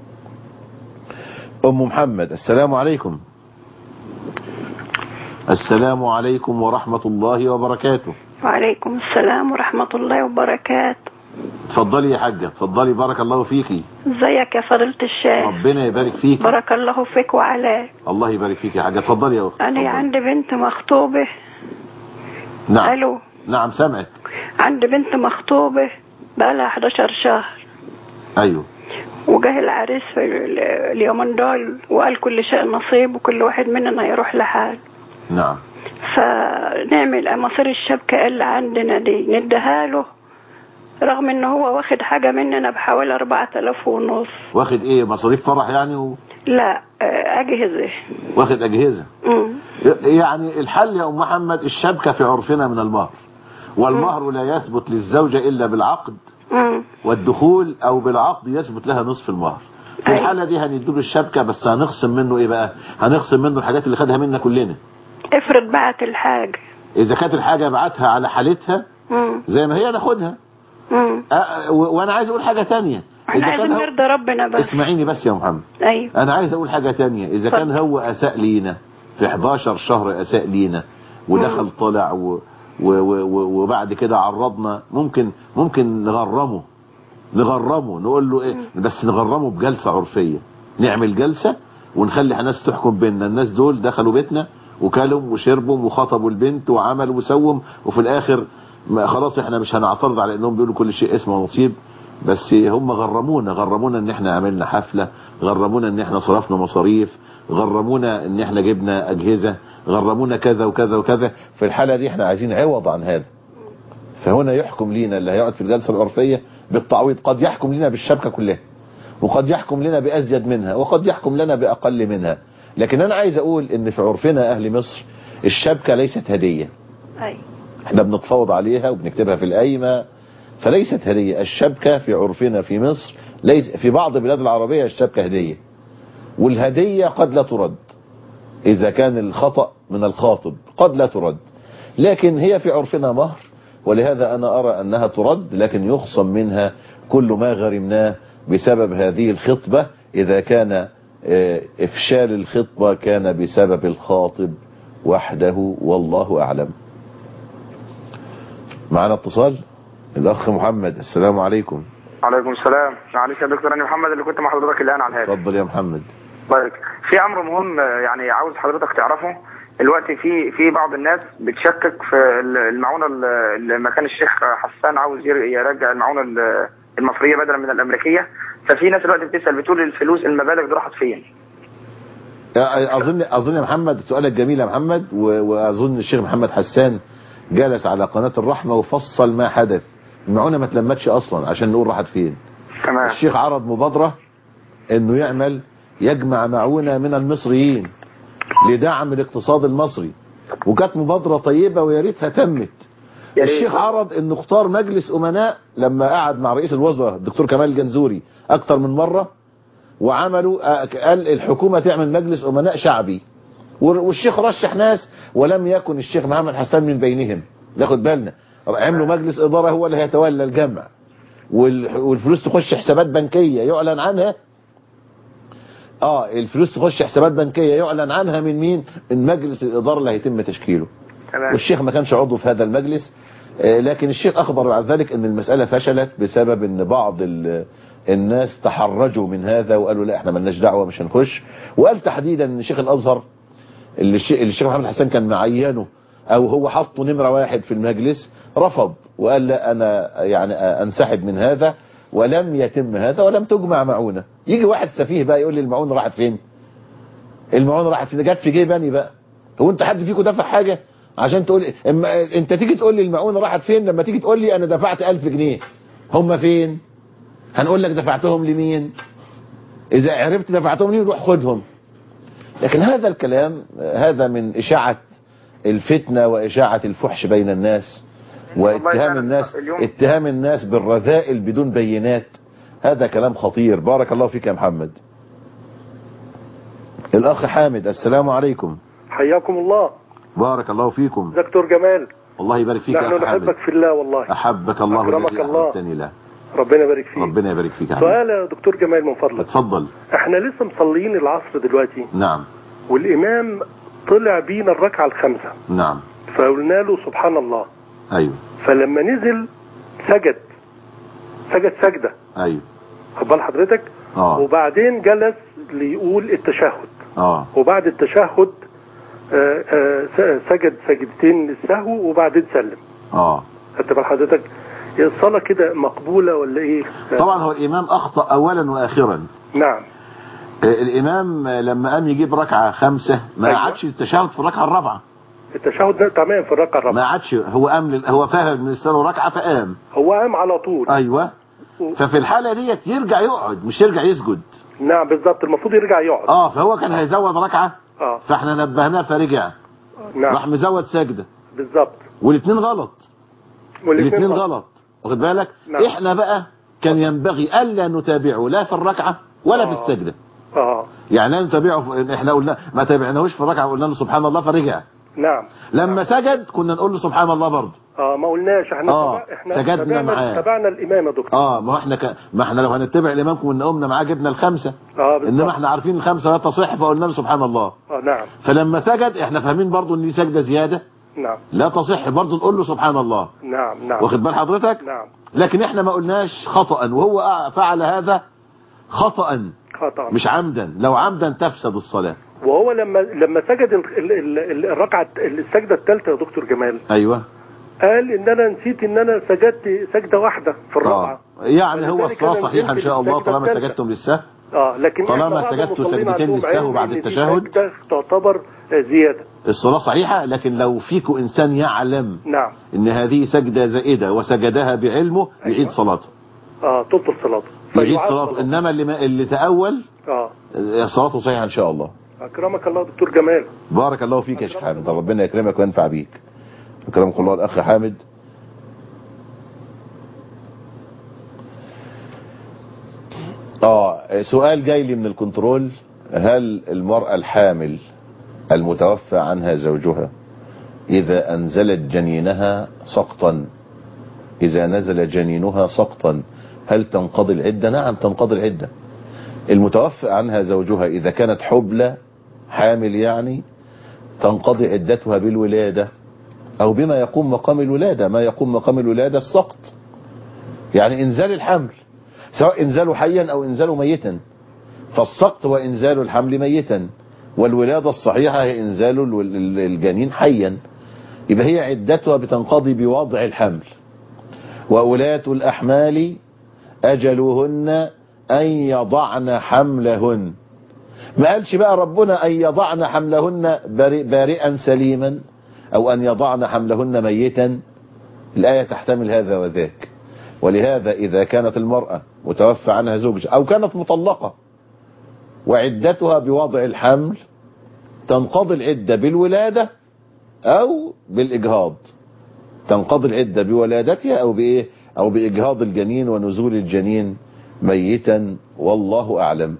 ام محمد، السلام عليكم. السلام عليكم ورحمة الله وبركاته. وعليكم السلام ورحمة الله وبركاته. اتفضلي يا حاجة، اتفضلي، بارك الله فيكي. ازيك يا فضيلة الشيخ؟ ربنا يبارك فيك. بارك الله فيك وعليك. الله يبارك فيك يا حاجة. اتفضلي يا اخت. انا فضلي. عندي بنت مخطوبة. نعم. الو. نعم سامعك. عندي بنت مخطوبة بقالها حداشر شهر. ايوه. وجاه العريس في اليومين دول وقال كل شيء نصيب وكل واحد مننا يروح لحال. نعم. فنعمل مصير الشبكة اللي عندنا دي نديها له رغم ان هو واخد حاجة مننا بحوالي أربعة آلاف ونص. واخد ايه، مصاريف فرح يعني و... لا اجهزة. واخد اجهزة. مم. يعني الحل يا ام محمد الشبكة في عرفنا من المهر، والمهر مم. لا يثبت للزوجة الا بالعقد مم. والدخول، او بالعقد يثبت لها نصف المهر. في أي. الحالة دي هنديله الشبكة، بس هنخصم منه ايه بقى؟ هنخصم منه الحاجات اللي خدها منا كلنا. افرض بعت الحاجة، اذا كانت الحاجة بعتها على حالتها مم. زي ما هي ناخدها. أه وانا عايز اقول حاجة تانية، احنا عايزين نرضى ربنا بس. اسمعيني بس يا محمد. ايوه انا عايز اقول حاجة تانية. اذا فضل. كان هو اساء لينا في حداشر شهر، اساء لينا ودخل مم. طلع و... و... و... وبعد كده عرضنا، ممكن ممكن نغرمه نغرمه نقول له ايه مم. بس نغرمه بجلسة عرفية، نعمل جلسة ونخلي الناس تحكم بيننا. الناس دول دخلوا بيتنا وكلوا وشربوا وخطبوا البنت وعملوا وسووا، وفي الاخر خلاص احنا مش هنعترض على انهم بيقولوا كل شيء اسمه نصيب، بس هم غرمونا غرمونا ان احنا عملنا حفلة، غرمونا ان احنا صرفنا مصاريف، غرمونا ان احنا جبنا اجهزة، غرمونا كذا وكذا وكذا. في الحالة دي احنا عايزين عوض عن هذا. فهنا يحكم لينا اللي هيقعد في الجلسة العرفية بالتعويض، قد يحكم لنا بالشبكة كلها، وقد يحكم لنا بأزيد منها، وقد يحكم لنا بأقل منها. لكن انا عايز اقول ان في عرفنا اهل مصر الشبكة ليست هدية. أي. احنا بنتفاوض عليها وبنكتبها في القايمة، فليست هدية. الشبكة في عرفنا في مصر ليس، في بعض البلاد العربية الشبكة هدية، والهدية قد لا ترد اذا كان الخطأ من الخاطب، قد لا ترد، لكن هي في عرفنا مهر، ولهذا انا ارى انها ترد، لكن يخصم منها كل ما غرمناه بسبب هذه الخطبة. اذا كان افشال الخطبة كان بسبب الخاطب وحده، والله اعلم. معنا اتصال الاخ محمد. السلام عليكم. وعليكم السلام. معلش يا دكتور، انا محمد اللي كنت مع حضرتك الان على الهاتف. اتفضل يا محمد. طيب، في امر مهم يعني عاوز حضرتك تعرفه. دلوقتي في في بعض الناس بتشكك في المعونه اللي كان الشيخ حسان عاوز يرجع المعونه المصريه بدلا من الامريكيه، ففي ناس دلوقتي بتسال بتقول الفلوس المبالغ دي راحت فين؟ اظن اظن يا محمد سؤالك جميل يا محمد، واظن الشيخ محمد حسان جلس على قناة الرحمة وفصل ما حدث. المعونة ما تلمتش اصلا عشان نقول راحت فين. تمام. الشيخ عرض مبادرة انه يعمل يجمع معونة من المصريين لدعم الاقتصاد المصري، وكانت مبادرة طيبة ويا ريتها تمت. الشيخ عرض انه اختار مجلس امناء لما قعد مع رئيس الوزراء الدكتور كمال الجنزوري اكتر من مرة، وعملوا قال الحكومة تعمل مجلس امناء شعبي، والشيخ رشح ناس ولم يكن الشيخ محمد حسان من بينهم. ناخد بالنا، عملوا مجلس ادارة هو اللي هيتولى الجمع، والفلوس تخش حسابات بنكية يعلن عنها. اه الفلوس تخش حسابات بنكية يعلن عنها من مين؟ من مجلس الادارة اللي هيتم تشكيله. تمام. والشيخ ما كانش عضو في هذا المجلس، آه لكن الشيخ اخبر بعد ذلك ان المسألة فشلت بسبب ان بعض الناس تحرجوا من هذا وقالوا لا احنا ملناش دعوة مش هنخش. وقال تحديدا ان شيخ الازهر اللي الشيخ محمد حسان كان معينه او هو حطه نمرة واحد في المجلس رفض وقال لا انا يعني انسحب من هذا، ولم يتم هذا ولم تجمع معونة. يجي واحد سفيه بقى يقول لي المعونة راحت فين؟ المعونة راحت فين؟ جت في جيباني بقى. هو انت حد فيكم دفع حاجة عشان تقول اما انت تيجي تقول لي المعونة راحت فين لما تيجي تقول لي انا دفعت ألف جنيه؟ هم فين؟ هنقول لك دفعتهم لمين؟ اذا عرفت دفعتهم لمين روح خدهم. لكن هذا الكلام هذا من اشاعة الفتنة واشاعة الفحش بين الناس، واتهام الناس اتهام الناس بالرذائل بدون بينات. هذا كلام خطير. بارك الله فيك يا محمد. الاخ حامد. السلام عليكم. حياكم الله. بارك الله فيكم. دكتور جمال. الله يبارك فيك يا حامد. نحن نحبك في الله والله. احبك الله الذي احببتني له. ربنا يبارك فيك. ربنا يبارك فيك يا سؤال يا دكتور جمال من فضلك. اتفضل. احنا لسه مصلين العصر دلوقتي. نعم. والامام طلع بينا الركعه الخامسه. نعم. فقلنا له سبحان الله. ايوه. فلما نزل سجد سجد سجده. ايوه. خد بال حضرتك. اه. وبعدين جلس ليقول التشهد. اه. وبعد التشهد آآ آآ سجد سجدتين للسهو وبعدين سلم. اه. خدت بال حضرتك؟ الصلاة كده مقبولة ولا ايه؟ طبعا هو الامام اخطأ اولا واخرا. نعم. الامام لما قام يجيب ركعة خمسة ما أيوة. عادش التشهد في الركعة الرابعة. التشهد ده تمام في الركعه الرابعه. ما عادش هو قام، هو فاهم ان له ركعه فقام، هو قام على طول. ايوه. ففي الحاله ديت يرجع يقعد مش يرجع يسجد. نعم بالظبط، المفروض يرجع يقعد. اه فهو كان هيزود ركعه، اه فاحنا نبهناه فرجع. نعم راح مزود سجده. بالظبط. والاثنين غلط. والاثنين غلط، واخد بالك؟ نعم. احنا بقى كان ينبغي الا نتابعه لا في الركعه ولا آه. في السجده. اه يعني لا نتابعه في... احنا قلنا ما تابعناهوش في الركعه وقلنا له سبحان الله فرجع. نعم. لما نعم. سجد كنا نقول له سبحان الله برضه. اه ما قلناش احنا آه. احنا سجدنا معاه، تابعنا الامام يا دكتور. اه ما احنا ك... ما احنا لو هنتبع الامام كنا قمنا معاه جبنا الخمسه. اه بالظبط. انما احنا عارفين الخمسه لا تصح فقلنا له سبحان الله. اه نعم. فلما سجد احنا فاهمين برضه ان دي سجده زياده. نعم. لا تصح برضه نقول له سبحان الله. نعم نعم. واخد بال حضرتك؟ نعم. لكن احنا ما قلناش خطأ، وهو فعل هذا خطأ خطأ مش عمدا، لو عمدا تفسد الصلاة. وهو لما لما سجد ال- ال- ال- الركعه السجده الثالثه يا دكتور جمال، ايوه، قال ان انا نسيت ان انا سجدت سجده واحده في الرابعه. آه. يعني هو الصلاة صحيحة ان شاء الله طالما سجدتم للسهو. اه لكن طالما سجدتوا سجدتين للسهو بعد التشهد تعتبر زياده. الصلاة صحيحة، لكن لو فيكم انسان يعلم نعم ان هذه سجدة زائدة وسجدها بعلمه يعيد أيوة. صلاته. اه تبطل صلاته. يعيد صلاته، انما اللي ما اللي تأول اه صلاته صحيحة ان شاء الله. اكرمك الله دكتور جمال. بارك الله فيك يا شيخ حامد، ربنا يكرمك وينفع بيك. اكرمك الله الاخ حامد. اه سؤال جاي لي من الكنترول: هل المرأة الحامل المتوفى عنها زوجها اذا انزلت جنينها سقطا، اذا نزل جنينها سقطا هل تنقضي العدة؟ نعم تنقضي العدة. المتوفى عنها زوجها اذا كانت حبلى حامل يعني تنقضي عدتها بالولادة او بما يقوم مقام الولادة. ما يقوم مقام الولادة السقط، يعني انزال الحمل، سواء انزاله حيا او انزاله ميتا. فالسقط هو انزال الحمل ميتا، والولادة الصحيحة هي انزال الجنين حيا. يبقى هي عدتها بتنقضي بوضع الحمل. وأولاة الأحمال أجلهن أن يضعن حملهن. ما قالش بقى ربنا أن يضعن حملهن بارئا سليما أو أن يضعن حملهن ميتا. الآية تحتمل هذا وذاك. ولهذا إذا كانت المرأة متوفى عنها زوجها أو كانت مطلقة وعدتها بوضع الحمل تنقضي العدة بالولادة أو بالإجهاض. تنقضي العدة بولادتها أو بإيه أو بإجهاض الجنين ونزول الجنين ميتا، والله أعلم.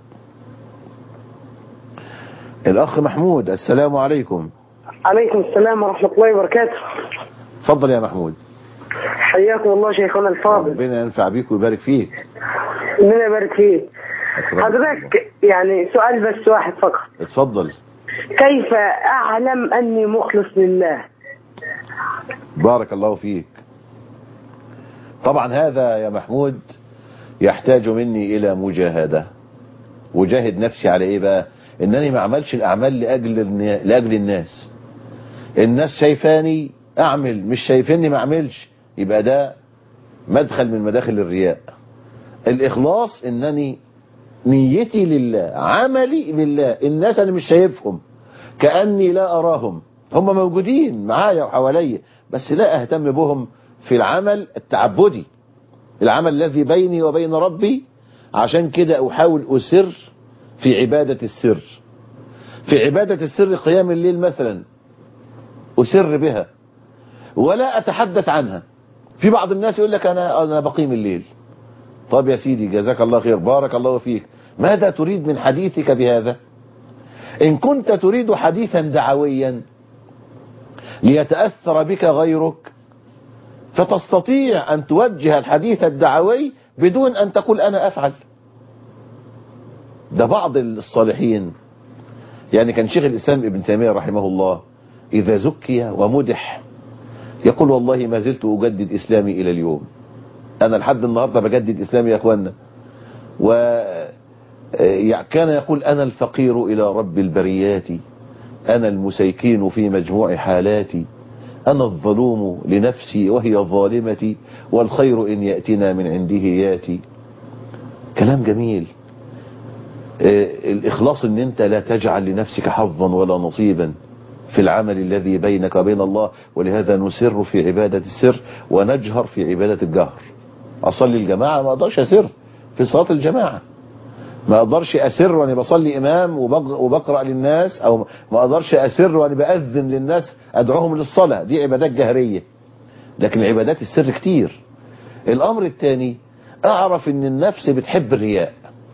الأخ محمود، السلام عليكم. عليكم السلام ورحمة الله وبركاته. تفضل يا محمود. حياكم الله شيخنا الفاضل. ربنا ينفع بيك ويبارك فيك. ربنا يبارك فيك. حضرتك يعني سؤال بس واحد فقط. اتفضل. كيف أعلم أني مخلص لله؟ بارك الله فيك. طبعا هذا يا محمود يحتاج مني إلى مجاهدة. وجاهد نفسي على إيه بقى؟ إنني ما أعملش الأعمال لأجل لأجل الناس. الناس شايفاني أعمل، مش شايفيني ما أعملش، يبقى ده مدخل من مداخل الرياء. الإخلاص إنني نيتي لله، عملي لله. الناس أنا مش شايفهم، كأني لا أراهم، هم موجودين معايا وحواليا بس لا أهتم بهم في العمل التعبدي، العمل الذي بيني وبين ربي. عشان كده أحاول أسر في عبادة السر. في عبادة السر قيام الليل مثلا أسر بها ولا أتحدث عنها. في بعض الناس يقول لك أنا أنا بقيم الليل. طب يا سيدي جزاك الله خير، بارك الله فيك، ماذا تريد من حديثك بهذا؟ إن كنت تريد حديثا دعويا ليتأثر بك غيرك فتستطيع أن توجه الحديث الدعوي بدون أن تقول أنا أفعل. ده بعض الصالحين، يعني كان شيخ الإسلام ابن تيمية رحمه الله إذا زكي ومدح يقول والله ما زلت أجدد إسلامي إلى اليوم. أنا لحد النهاردة بجدد إسلامي يا أخوانا. وكان يقول أنا الفقير إلى رب البريات، أنا المسيكين في مجموع حالاتي، أنا الظلوم لنفسي وهي ظالمتي، والخير إن يأتنا من عنده ياتي. كلام جميل. الإخلاص إن أنت لا تجعل لنفسك حظا ولا نصيبا، في العمل الذي بينك وبين الله. ولهذا نسر في عبادة السر ونجهر في عبادة الجهر. أصلي الجماعة ما أقدرش أسر في صلاة الجماعة، ما أقدرش أسر وأنا بصلي إمام وبقرأ للناس، أو ما أقدرش أسر وأنا بأذن للناس أدعوهم للصلاة، دي عبادات جهرية. لكن عبادات السر كتير. الأمر الثاني، أعرف أن النفس بتحب الرياء،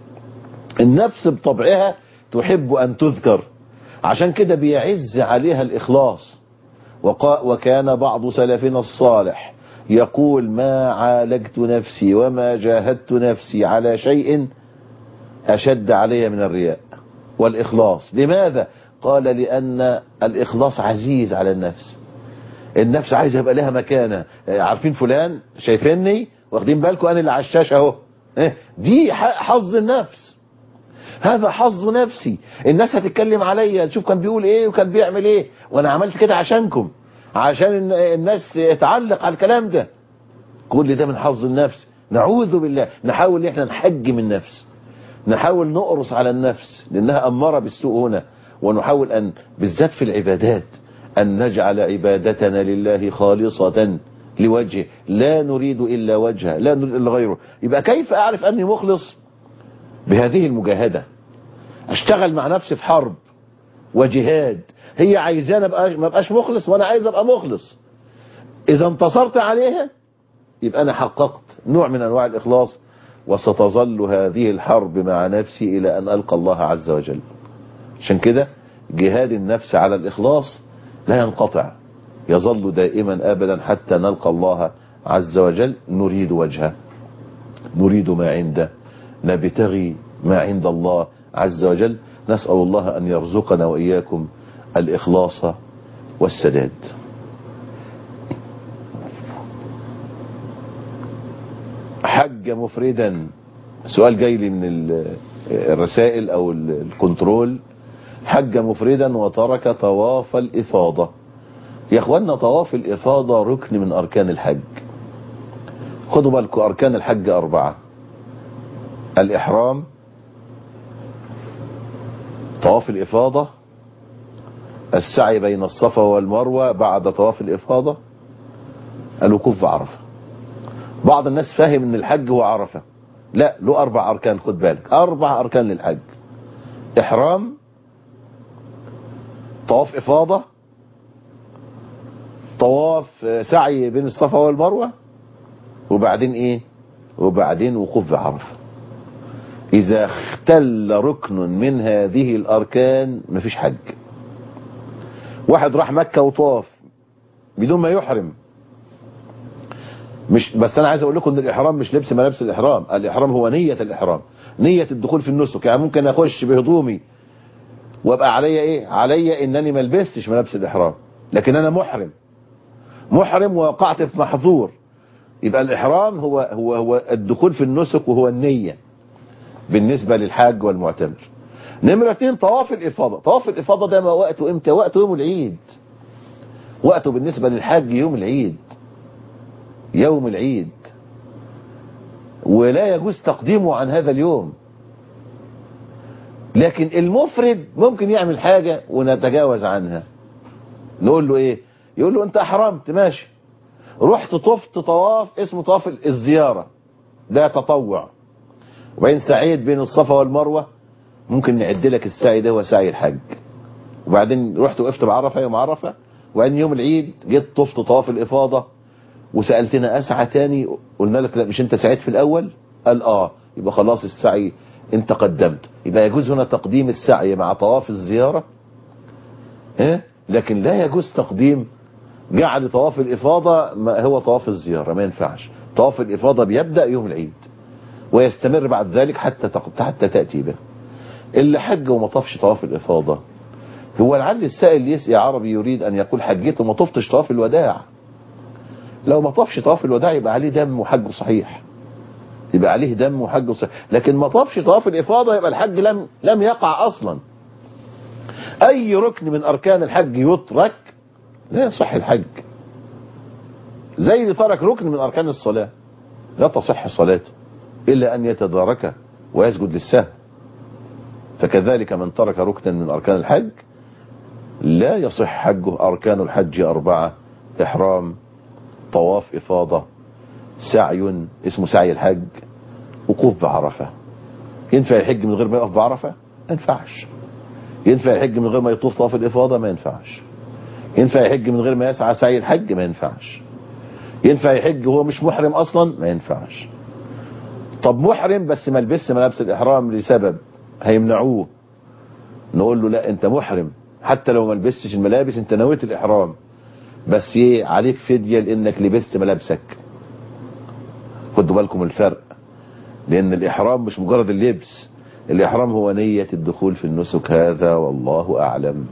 النفس بطبعها تحب أن تذكر، عشان كده بيعز عليها الإخلاص. وكان بعض سلفنا الصالح يقول: ما عالجت نفسي وما جاهدت نفسي على شيء أشد علي من الرياء والإخلاص. لماذا؟ قال: لأن الإخلاص عزيز على النفس. النفس عايزة يبقى لها مكانة. عارفين فلان؟ شايفيني؟ واخدين بالكم أنا اللي على الشاشة اهو. دي حظ النفس، هذا حظ نفسي. الناس هتتكلم عليا، تشوف كان بيقول ايه وكان بيعمل ايه، وانا عملت كده عشانكم، عشان الناس تعلق على الكلام ده. كل ده من حظ النفس. نعوذ بالله. نحاول ان احنا نحجم النفس، نحاول نقرص على النفس لانها اماره بالسوء هنا. ونحاول ان بالذات في العبادات ان نجعل عبادتنا لله خالصة لوجهه، لا نريد الا وجهه، لا نريد الا غيره. يبقى كيف اعرف اني مخلص؟ بهذه المجاهدة. اشتغل مع نفسي في حرب وجهاد، هي عايزاني ما ابقاش مخلص وانا عايز ابقى مخلص. اذا انتصرت عليها يبقى انا حققت نوع من انواع الاخلاص. وستظل هذه الحرب مع نفسي الى ان القى الله عز وجل. عشان كده جهاد النفس على الاخلاص لا ينقطع، يظل دائما ابدا حتى نلقى الله عز وجل. نريد وجهه، نريد ما عنده، نبتغي ما عند الله عز وجل. نسأل الله أن يرزقنا وإياكم الإخلاص والسداد. حج مفردا، سؤال جاي لي من الرسائل أو الكنترول. حج مفردا وترك طواف الإفاضة. يا أخوانا، طواف الإفاضة ركن من أركان الحج. خدوا بالكم، أركان الحج أربعة: الإحرام، طواف الإفاضة، السعي بين الصفا والمروة بعد طواف الإفاضة، الوقوف بعرفة. بعض الناس فاهم ان الحج هو عرفة. لا، له أربع أركان. خد بالك، أربع أركان للحج: إحرام، طواف إفاضة، طواف سعي بين الصفا والمروة، وبعدين إيه؟ وبعدين وقوف بعرفة. إذا اختل ركن من هذه الأركان مفيش حج. واحد راح مكة وطاف بدون ما يحرم، مش بس أنا عايز أقول لكم إن الإحرام مش لبس ملابس الإحرام. الإحرام هو نية الإحرام، نية الدخول في النسك. يعني ممكن أخش بهدومي وأبقى عليا إيه؟ عليا إنني ما لبستش ملابس الإحرام، لكن أنا محرم محرم ووقعت في محظور. يبقى الإحرام هو هو هو الدخول في النسك، وهو النية بالنسبة للحاج والمعتمر. نمرة اتنين، طواف الإفاضة. طواف الإفاضة ده ما وقته امتى؟ وقته يوم العيد. وقته بالنسبة للحاج يوم العيد، يوم العيد، ولا يجوز تقديمه عن هذا اليوم. لكن المفرد ممكن يعمل حاجة ونتجاوز عنها. نقول له ايه؟ يقول له انت احرمت، ماشي، رحت طفت طواف اسمه طواف الزيارة، ده تطوع، وبعدين سعيت بين الصفا والمروة، ممكن نعد لك السعي ده هو سعي الحج. وبعدين رحت وقفت بعرفة يوم عرفة، وبعدين يوم العيد جيت طفت طواف الإفاضة، وسألتنا أسعى تاني، قلنا لك لا مش انت سعيت في الأول؟ قال اه، يبقى خلاص السعي انت قدمت. يبقى يجوز هنا تقديم السعي مع طواف الزيارة، اه؟ لكن لا يجوز تقديم جعل طواف الإفاضة ما هو طواف الزيارة، ما ينفعش. طواف الإفاضة بيبدأ يوم العيد ويستمر بعد ذلك حتى حتى تأتي به. اللي حج وما طافش طواف الإفاضة، هو لعل السائل يسأل عربي يريد أن يقول حجته وما طفتش طواف الوداع. لو ما طافش طواف الوداع يبقى عليه دم وحجه صحيح، يبقى عليه دم وحجه صحيح. لكن ما طافش طواف الإفاضة يبقى الحج لم لم يقع أصلا. أي ركن من أركان الحج يترك لا يصح الحج. زي اللي ترك ركن من أركان الصلاة لا تصح صلاته إلا أن يتداركه ويسجد للسهو. فكذلك من ترك ركنا من أركان الحج لا يصح حجه. أركان الحج أربعة: إحرام، طواف إفاضة، سعي اسمه سعي الحج، وقوف بعرفة. ينفع يحج من غير ما يقف بعرفة؟ ما ينفعش. ينفع يحج من غير ما يطوف طواف الإفاضة؟ ما ينفعش. ينفع يحج من غير ما يسعى سعي الحج؟ ما ينفعش. ينفع يحج وهو مش محرم أصلا؟ ما ينفعش. طب محرم بس ما لبسش ملابس الإحرام لسبب هيمنعوه، نقول له لا انت محرم حتى لو ما لبستش الملابس، انت نويت الإحرام بس ايه عليك فدية لانك لبست ملابسك. خدوا بالكم الفرق، لان الإحرام مش مجرد اللبس، الإحرام هو نية الدخول في النسك. هذا والله أعلم.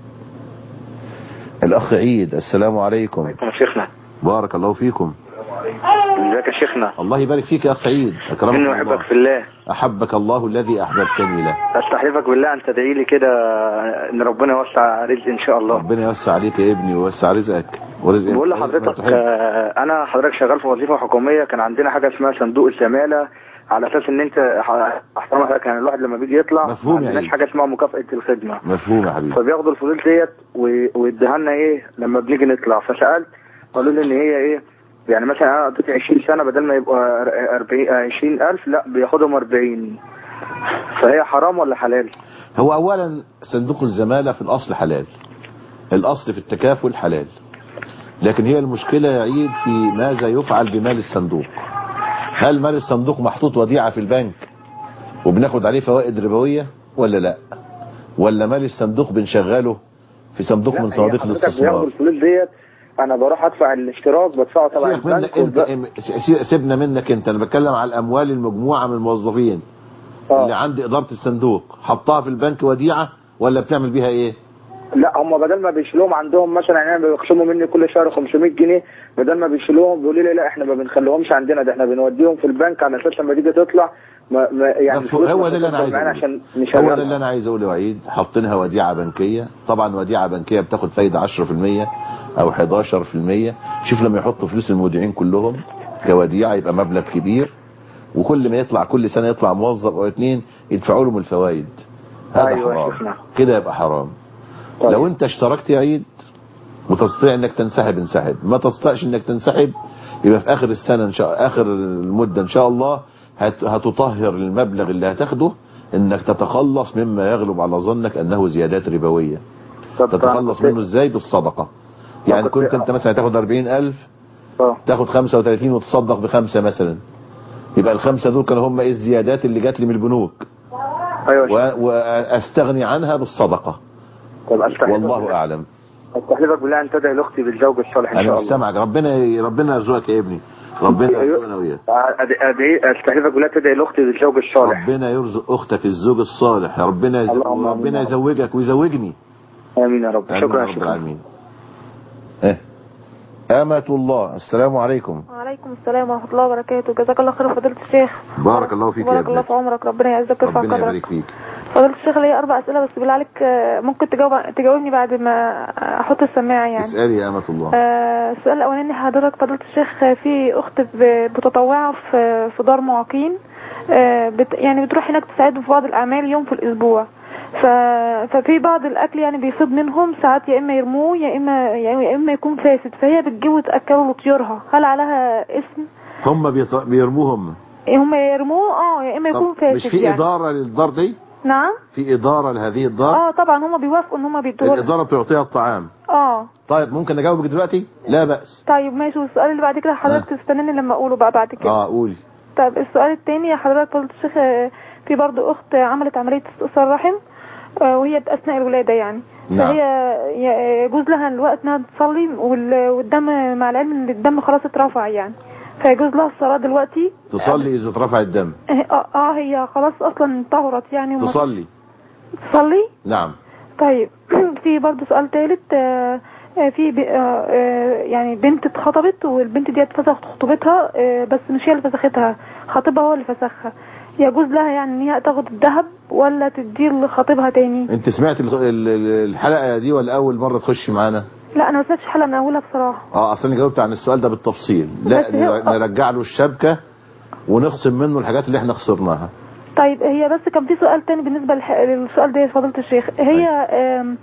الأخ عيد، السلام عليكم. عليكم شيخنا. بارك الله فيكم. ازيك يا شيخنا؟ الله يبارك فيك يا أخ عيد، أكرمك إني الله. أحبك في الله. أحبك الله الذي أحببتني له. أستحلفك بالله أن تدعي لي كده إن ربنا يوسع رزقي إن شاء الله. ربنا يوسع عليك يا ابني ويوسع رزقك ورزق. بقول لحضرتك آه أنا حضرتك شغال في وظيفة حكومية، كان عندنا حاجة اسمها صندوق الزمالة، على أساس إن أنت احترام كان الواحد لما بيجي يطلع مفهوم ما عندناش حاجة اسمها مكافأة الخدمة. مفهوم يا حبيبي. فبياخدوا الفلوس ديت ويديها لنا إيه لما بنيجي نطلع. فسألت قالوا لي إن هي إيه يعني مثلا انا قضيت عشرين سنة بدل ما يبقى عشرين ألف لا بياخدهم أربعين، فهي حرام ولا حلال؟ هو اولا صندوق الزمالة في الاصل حلال، الاصل في التكافل حلال، لكن هي المشكلة يا عيد في ماذا يفعل بمال الصندوق. هل مال الصندوق محطوط وديعة في البنك وبناخد عليه فوائد ربوية ولا لا، ولا مال الصندوق بنشغله في صندوق من صناديق الاستثمار؟ الفلوس ديت انا بروح ادفع الاشتراك بدفعه طبعا البنك. انت سيبنا منك انت، انا بتكلم على الاموال المجموعه من الموظفين آه. اللي عند اداره الصندوق، حطها في البنك وديعه ولا بتعمل بيها ايه؟ لا هم بدل ما بيشيلوهم عندهم مثلا يعني بيخصموا مني كل شهر خمسمية جنيه، بدل ما بيشيلوهم بيقولوا لي لا احنا ما بنخليهمش عندنا، ده احنا بنوديهم في البنك على اساس لما تيجي تطلع ما ما يعني هو ده اللي انا عايز اقوله. هو ده اللي انا عايز اقوله يا عيد. حاطينها وديعه بنكيه، طبعا وديعه بنكيه بتاخد فايده عشرة في المية او حداشر في المية. شوف لما يحطوا فلوس المودعين كلهم كوديعه يبقى مبلغ كبير، وكل ما يطلع كل سنه يطلع موظف او اتنين يدفعوا لهم الفوائد. هذا أيوة حرام كده، يبقى حرام. طيب. لو انت اشتركت يا عيد وتستطيع انك تنسحب انسحب، ما تستطيعش انك تنسحب يبقى في اخر السنه ان شاء اخر المده ان شاء الله هتطهر المبلغ اللي هتاخده، انك تتخلص مما يغلب على ظنك انه زيادات ربويه. تتخلص منه ازاي؟ بالصدقه. يعني كنت انت مثلا هتاخد أربعين ألف تاخد خمسة وثلاثين وتصدق بخمسة مثلا، يبقى الخمسة دول كانوا هم ايه الزيادات اللي جات لي من البنوك. ايوه. واستغني عنها بالصدقه. طب والله اعلم. استحلفك بالله ان تدعي لاختي بالزوج الصالح ان شاء الله. انا سامعك. ربنا ربنا يرزقك يا ابني، ربنا يرزقنا وياك. استحلفك بالله تدعي لاختي بالزوج الصالح. ربنا يرزق اختك الزوج الصالح، ربنا يزوج ربنا يزوجك ويزوجني. امين يا رب. شكرا يا رب العالمين. ايه أمة الله، السلام عليكم. وعليكم السلام ورحمة الله وبركاته. جزاك الله خير فضيلة الشيخ. بارك الله فيك يا بارك الله في عمرك، ربنا يعزك ويرفع قدرك. ربنا يبارك فيك. فضيلة الشيخ لي أربع أسئلة بس بالله عليك ممكن تجاوب تجاوبني بعد ما أحط السماعة يعني. اسألي يا أمة الله. آه السؤال الأولاني حضرتك فضيلة الشيخ، في أخت متطوعة في في دار معاقين، آه بت يعني بتروح هناك تساعدهم في بعض الأعمال يوم في الأسبوع، ف... ففي بعض الاكل يعني بيفيض منهم ساعات، يا اما يرموه يا اما يعني يا اما يكون فاسد، فهي بتجيب وتاكله لطيورها. هل عليها اسم؟ هم بيط... بيرموه هم هم يرموه اه يا اما يكون فاسد. مش في يعني اداره للدار دي؟ نعم في اداره لهذه الدار. اه طبعا هم بيوافقوا ان هم بيدوها. الاداره بتعطيها الطعام. اه طيب ممكن اجاوبك دلوقتي؟ لا باس. طيب ماشي. والسؤال اللي بعد كده حضرتك تستناني لما اقوله بقى بعد كده. اه قولي. طيب السؤال الثاني حضرتك فضيلة الشيخ، في برضه اخت عملت عمليه استئصال رحم وهي اثناء الولاده يعني. نعم. فهي يجوز لها الوقت انها تصلي والدم مع العلم ان الدم خلاص اترفع يعني، فيجوز لها الصلاه دلوقتي. تصلي اذا اترفع الدم؟ اه, آه هي خلاص اصلا طهرت يعني. تصلي تصلي نعم. طيب في برضه سؤال ثالث، آه في آه يعني بنت اتخطبت والبنت دي اتفسخت خطوبتها، آه بس مش هي اللي فسختها، خطيبها هو اللي فسخها. يجوز لها يعني ان هي تاخد الذهب ولا تديه لخطيبها تاني؟ انت سمعت الحلقه دي ولا اول مره تخشي معانا؟ لا انا ما سمعتش الحلقه من اولها بصراحه. اه اصلا جاوبت عن السؤال ده بالتفصيل. لا نرجع له الشبكه ونخصم منه الحاجات اللي احنا خسرناها. طيب هي بس كان في سؤال تاني بالنسبه للسؤال ده يا فضيله الشيخ. هي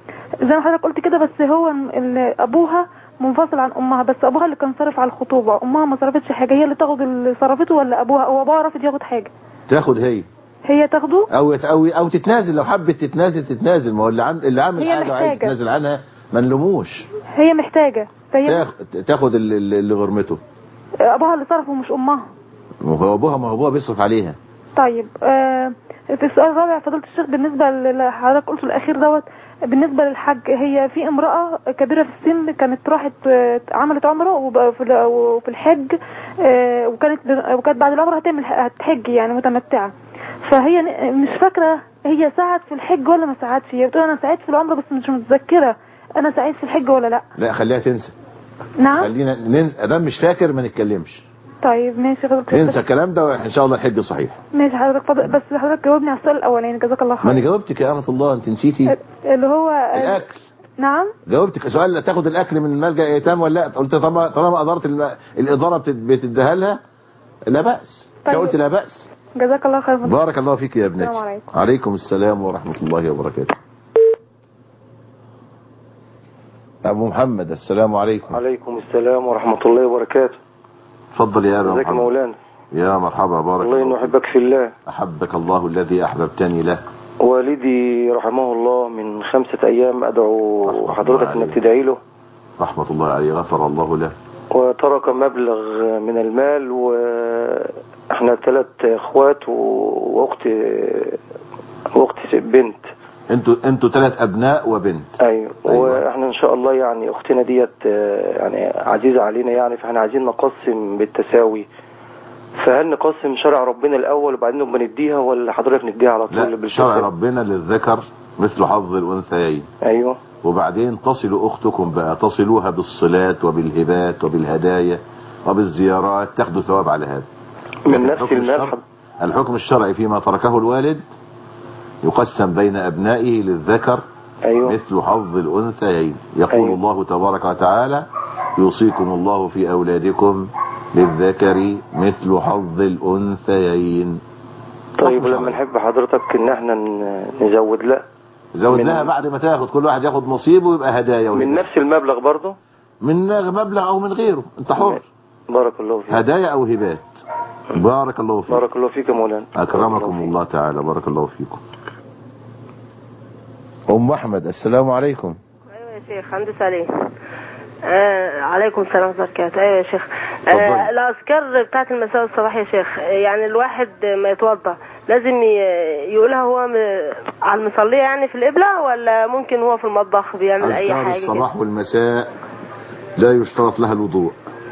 زي ما حضرتك قلت كده، بس هو ال- ابوها منفصل عن امها، بس ابوها اللي كان صارف على الخطوبه، امها ما صرفتش حاجه، هي اللي تاخد اللي صرفته ولا ابوها؟ هو ابوها رافض ياخد حاجه. تاخد هي هي تاخده او او او تتنازل، لو حبت تتنازل تتنازل، ما هو اللي عند اللي عامل هي حاجه وعايز محتاجة. يتنازل عنها ما نلوموش. هي محتاجه فهي تاخد تاخد اللي, اللي غرمته. ابوها اللي صرفه مش امها. ما هو ابوها ما هو ابوها بيصرف عليها. طيب آه في السؤال الرابع فضيلة الشيخ، بالنسبة اللي حضرتك قلته الأخير دوت، بالنسبة للحج، هي في امرأة كبيرة في السن كانت راحت آه، عملت عمرة وب- في- وفي الحج آه، وكانت وكانت بعد العمرة هتعمل هتحج يعني متمتعة، فهي ن- مش فاكرة هي ساعدت في الحج ولا ما ساعدتش. هي بتقول أنا ساعدت في العمرة بس مش متذكرة أنا ساعدت في الحج ولا لا. لا خليها تنسى. نعم. خلينا ننسى، ادام مش فاكر ما نتكلمش. طيب ماشي فضيلة الشيخ. ننسى الكلام ده وان شاء الله الحج صحيح. ماشي حضرتك فضل... بس حضرتك جاوبني على السؤال الأولاني، جزاك الله خير. ما انا جاوبتك يا امة الله، انت نسيتي اللي هو الاكل. نعم. جاوبتك سؤال، لا تاخد الاكل من الملجأ ايتام ولا لا؟ قلت طالما طالما اداره الم... الاداره بتد- بتديها لها لا باس. طيب. قلت لا باس. جزاك الله خير. بارك الله فيك يا ابنتي. السلام عليكم. عليكم السلام ورحمه الله وبركاته. ابو محمد السلام عليكم. عليكم السلام ورحمة الله وبركاته. اتفضل يا ابو محمد. ازيك يا مولانا؟ يا مرحبا، بارك الله انه احبك في الله. احبك الله الذي احببتني له. والدي رحمه الله من خمسة ايام ادعو حضرتك انك تدعي له. رحمة الله عليه، غفر الله له. وترك مبلغ من المال، واحنا ثلاث اخوات واخت واخت بنت. انتوا انتوا ثلاث ابناء وبنت. ايوه. أيوة. واحنا ان شاء الله يعني اختنا ديت يعني عزيزة علينا يعني، فاحنا عايزين نقسم بالتساوي. فهل نقسم شرع ربنا الاول وبعدين نبقى نديها، ولا حضرتك نديها على طول؟ لا، شرع ربنا للذكر مثل حظ الانثيين. ايوه. وبعدين تصلوا اختكم بقى، تصلوها بالصلات وبالهبات وبالهدايا وبالزيارات، تاخدوا ثواب على هذا. من نفس المال. الحكم الشرعي فيما تركه الوالد يقسم بين ابنائه للذكر أيوة. مثل حظ الانثيين. يقول أيوة. الله تبارك وتعالى يوصيكم الله في اولادكم للذكر مثل حظ الانثيين. طيب لما نحب حضرتك ان احنا نزود لها زود لها بعد ما تاخد، كل واحد ياخد نصيبه ويبقى هدايا من وهدايا. نفس المبلغ برضه؟ من مبلغ او من غيره، انت حر. بارك الله فيك. هدايا او هبات. بارك الله فيك. بارك الله فيك يا مولانا. اكرمكم الله تعالى، بارك الله فيكم. ام احمد السلام عليكم. ايوه يا شيخ. عندي سؤالين. آه عليكم السلام ورحمة الله وبركاته. ايوه يا شيخ. آه الاذكار بتاعت المساء والصباح يا شيخ، يعني الواحد ما يتوضا لازم يقولها هو على المصلية يعني في القبلة، ولا ممكن هو في المطبخ بيعمل اي حاجة؟ اذكار الصباح والمساء لا يشترط لها الوضوء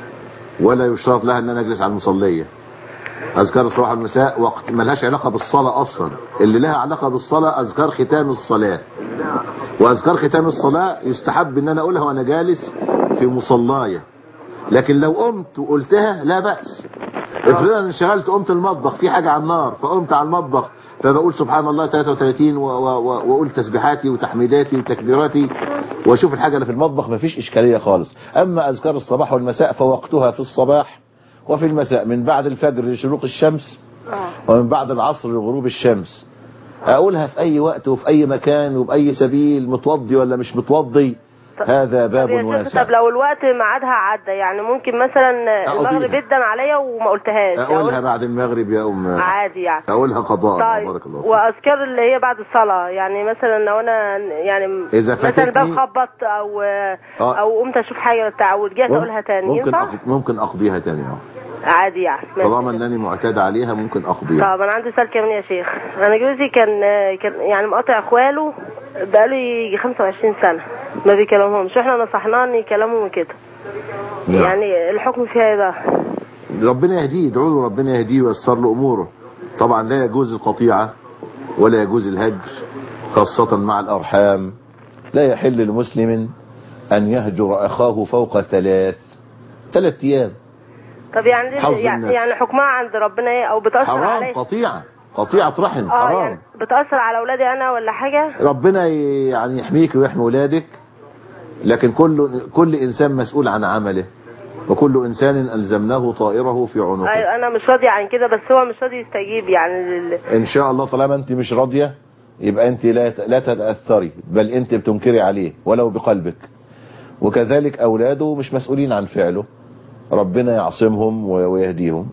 ولا يشترط لها ان انا اجلس على المصلية. اذكار الصباح والمساء وقت ملهاش علاقة بالصلاة اصلا، اللي لها علاقة بالصلاة اذكار ختام الصلاة. واذكار ختام الصلاة يستحب ان انا اقولها وانا جالس في مصلاية، لكن لو قمت وقلتها لا بأس. افرض انا انشغلت قمت المطبخ في حاجة على النار، فقمت على المطبخ فبقول سبحان الله ثلاثة وثلاثين واقول تسبيحاتي وتحميداتي وتكبيراتي واشوف الحاجة اللي في المطبخ، مفيش اشكالية خالص. اما اذكار الصباح والمساء فوقتها في الصباح وفي المساء، من بعد الفجر لشروق الشمس ومن بعد العصر لغروب الشمس. اقولها في اي وقت وفي اي مكان وباي سبيل، متوضي ولا مش متوضي، هذا باب واسع. طب لو الوقت ميعادها عدى، يعني ممكن مثلا المغرب يدن عليا وما قلتهاش، اقولها بعد المغرب يا ام عادي يعني؟ اقولها قضاء. طيب. بارك الله فيك. واذكار اللي هي بعد الصلاه، يعني مثلا لو انا يعني إذا مثلا الباب خبط او آه. او قمت اشوف حاجه بتاع ورجعت اقولها تاني، ممكن ينفع؟ أقض... ممكن اقضيها تاني اه عادي يعني. طالما انني معتاد عليها ممكن اقضيها. طب انا عندي سؤال كمان يا شيخ. انا جوزي كان كان يعني مقاطع اخواله بقاله يجي خمسة وعشرين سنه ما بيكلمهمش، واحنا نصحناه ان يكلمهم كده. يعني الحكم فيها ايه بقى؟ ربنا يهديه، ادعوا له ربنا يهديه وييسر له اموره. طبعا لا يجوز القطيعه ولا يجوز الهجر، خاصه مع الارحام. لا يحل لمسلم ان يهجر اخاه فوق ثلاث ثلاث ايام. طب يعني يعني, يعني حكمها عند ربنا ايه، او بتأثر حرام علي؟ قطيعة قطيعة رحم. اه حرام. يعني بتأثر على اولادي انا ولا حاجة؟ ربنا يعني يحميك ويحمي اولادك، لكن كل كل انسان مسؤول عن عمله، وكل انسان الزمناه طائره في عنقه. ايوه انا مش راضية عن كده، بس هو مش راضي يستجيب يعني لل... ان شاء الله طالما انت مش راضية يبقى انت لا لا تتأثري، بل انت بتنكري عليه ولو بقلبك. وكذلك اولاده مش مسؤولين عن فعله، ربنا يعصمهم ويهديهم.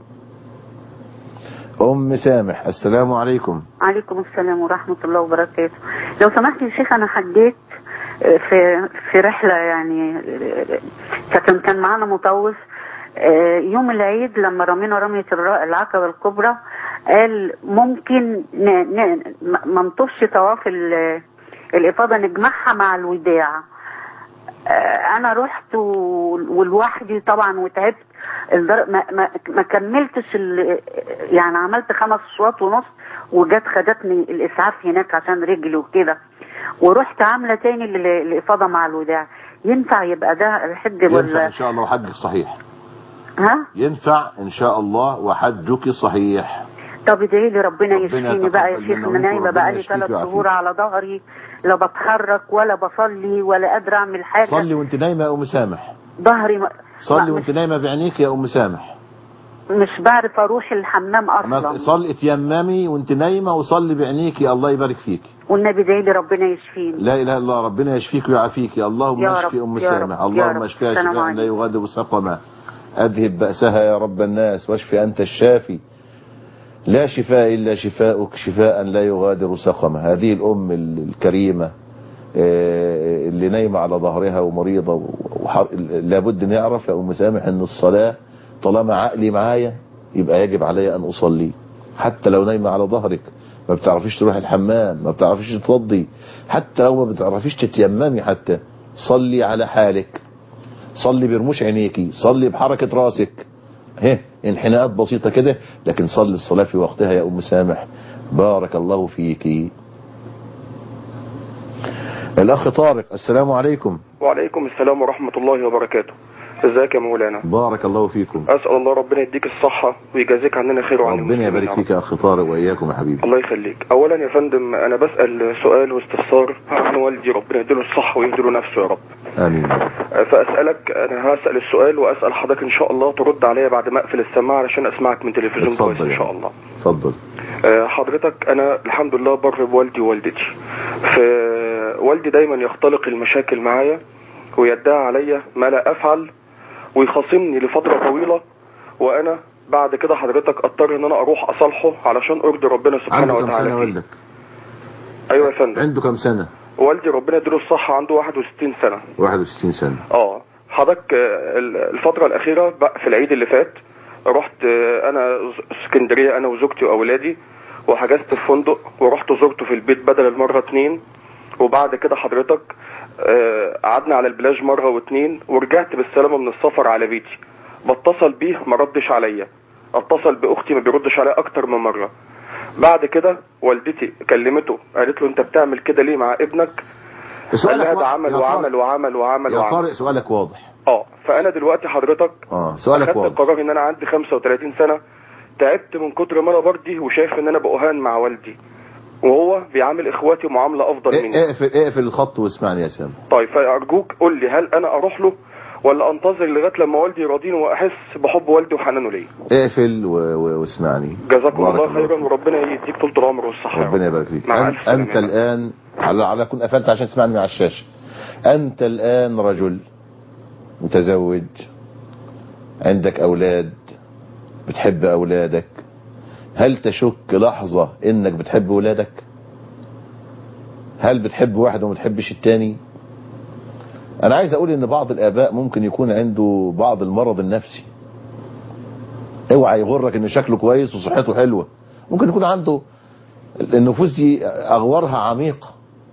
ام سامح، السلام عليكم. عليكم السلام ورحمة الله وبركاته. لو سمحت يا شيخ، انا حجيت في في رحلة، يعني كان كان معانا مطوف يوم العيد لما رمينا رمية العقبة الكبرى، قال ممكن ما نطفش طواف الإفاضة نجمعها مع الوداع. انا رحت ولوحدي طبعا وتعبت، ما, ما, ما كملتش، يعني عملت خمس اشواط ونص وجت خدتني الاسعاف هناك عشان رجلي وكده، ورحت عامله تاني الافاضه مع الوداع. ينفع يبقى ده الحج ولا؟ ينفع ان شاء الله وحجك صحيح. ها؟ ينفع ان شاء الله وحجك صحيح. طب ادعي لي ربنا يشفيني بقى يا شيخ، انا نايمه بقى لي ثلاث شهور على ظهري، لا بتحرك ولا بصلي ولا قادره اعمل حاجه. صلي وانت نايمه يا ام سامح. ظهري م... صلي وانت نايمه بعينيك يا ام سامح. مش بعرف اروح الحمام اصلا. صلي اتيممي وانت نايمه وصلي بعينيك، يا الله يبارك فيك. والنبي ادعي لي ربنا يشفيني. لا اله الا الله، ربنا يشفيك ويعافيك. اللهم اشفي ام سامح، اللهم اشفيها شفاء لا يغادر سقما، اذهب بأسها يا رب الناس، واشفي انت الشافي، لا شفاء إلا شفاءك، شفاء لا يغادر سقما. هذه الأم الكريمة اللي نايمة على ظهرها ومريضة، لابد أن يعرف يا أم سامح أن الصلاة طالما عقلي معايا يبقى يجب علي أن أصلي، حتى لو نايمة على ظهرك ما بتعرفيش تروح الحمام، ما بتعرفيش تتوضي، حتى لو ما بتعرفيش تتيممي، حتى صلي على حالك، صلي برموش عينيكي، صلي بحركة راسك، هه انحناءات بسيطة كده، لكن صلي الصلاة في وقتها يا أم سامح. بارك الله فيك. الأخ طارق، السلام عليكم. وعليكم السلام ورحمة الله وبركاته. ازيك يا مولانا؟ بارك الله فيكم. أسأل الله ربنا يديك الصحة ويجازيك عننا خير وعن ربنا يبارك فيك يا أخ طارق وإياكم يا حبيبي. الله يخليك. أولا يا فندم أنا بسأل سؤال واستفسار عن والدي، ربنا يديله الصحة ويديله نفسه يا رب. آمين. فأسألك، أنا هسأل السؤال وأسأل حضرتك إن شاء الله ترد عليا بعد ما أقفل السماعة علشان أسمعك من تلفزيون كويس إن شاء الله. اتفضل. حضرتك أنا الحمد لله بر بوالدي ووالدتي، فوالدي دايما يختلق المشاكل معايا ويدعي عليا ما لا أفعل ويخاصمني لفترة طويلة، وأنا بعد كده حضرتك أضطر إن أنا أروح أصالحه علشان أرضي ربنا سبحانه وتعالى. عنده كم سنة والدك؟ أيوة يا فندم. عنده كم سنة؟ والدي ربنا يديله الصحة عنده واحد وستين سنة. واحد وستين سنة. اه حضرتك الفترة الأخيرة في العيد اللي فات رحت أنا اسكندرية أنا وزوجتي وأولادي، وحجزت في فندق ورحت زرته في البيت بدل المرة اتنين، وبعد كده حضرتك قعدنا على البلاج مرة واتنين، ورجعت بالسلامة من السفر على بيتي. بتصل بيه ما ردش عليا، اتصل باختي ما بيردش عليا اكتر من مرة. بعد كده والدتي كلمته قالت له انت بتعمل كده ليه مع ابنك؟ قال لها ده عمل وعمل وعمل وعمل يا وعمل. طارق سؤالك واضح. اه فانا دلوقتي حضرتك اه سؤالك واضح. خدت القرار ان انا عندي خمسة وتلاتين سنة، تعبت من كتر ما انا برضي وشايف ان انا بأهان مع والدي، وهو بيعامل اخواتي معامله افضل مني. اقفل اقفل الخط واسمعني يا سامي. طيب فارجوك قول لي هل انا اروح له ولا انتظر لغايه لما والدي يراضيني واحس بحب والدي وحنانه ليا؟ اقفل واسمعني. جزاكم الله خيرا وربنا يديك طول العمر والصحه. ربنا يبارك فيك. أنت, انت الان على على كن قفلت عشان تسمعني على الشاشه. انت الان رجل متزوج، عندك اولاد، بتحب اولادك، هل تشك لحظة انك بتحب ولادك؟ هل بتحب واحد وما بتحبش التاني؟ انا عايز اقول ان بعض الاباء ممكن يكون عنده بعض المرض النفسي. اوعى يغرك ان شكله كويس وصحته حلوة، ممكن يكون عنده النفوس دي اغوارها عميقة.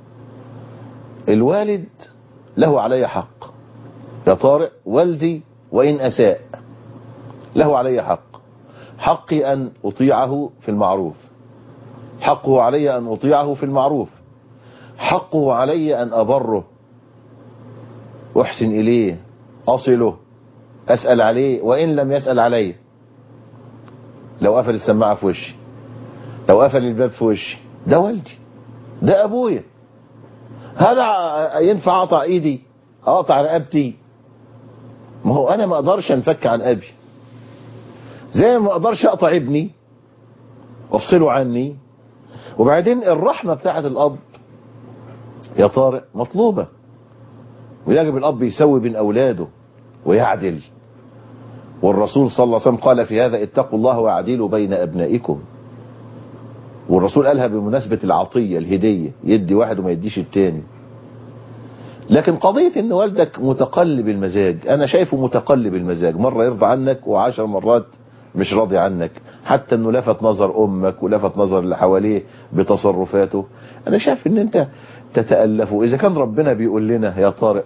الوالد له علي حق يا طارق، والدي وان اساء له علي حق. حقي أن أطيعه في المعروف، حقه علي أن أطيعه في المعروف، حقه علي أن أبره، أحسن إليه، أصله، أسأل عليه وإن لم يسأل علي. لو قفل السماعة في وشي، لو قفل الباب في وشي، ده والدي، ده أبويا. هذا ينفع أقطع إيدي، أقطع رقبتي؟ ما هو أنا ما أقدرش أنفك عن أبي، زي ما اقدرش اقطع ابني وافصله عني، وبعدين الرحمة بتاعت الأب يا طارق مطلوبة، ويجب الأب يسوي بين أولاده ويعدل. والرسول صلى الله عليه وسلم قال في هذا اتقوا الله واعدلوا بين أبنائكم. والرسول قالها بمناسبة العطية الهدية، يدي واحد وما يديش التاني. لكن قضية ان والدك متقلب المزاج، انا شايفه متقلب المزاج، مرة يرضى عنك وعشر مرات مش راضي عنك، حتى انه لفت نظر امك ولفت نظر اللي حواليه بتصرفاته. انا شايف ان انت تتألفه. اذا كان ربنا بيقول لنا يا طارق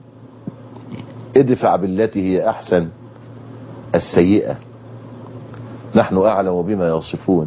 ادفع بالتي هي احسن السيئة نحن اعلم بما يصفون،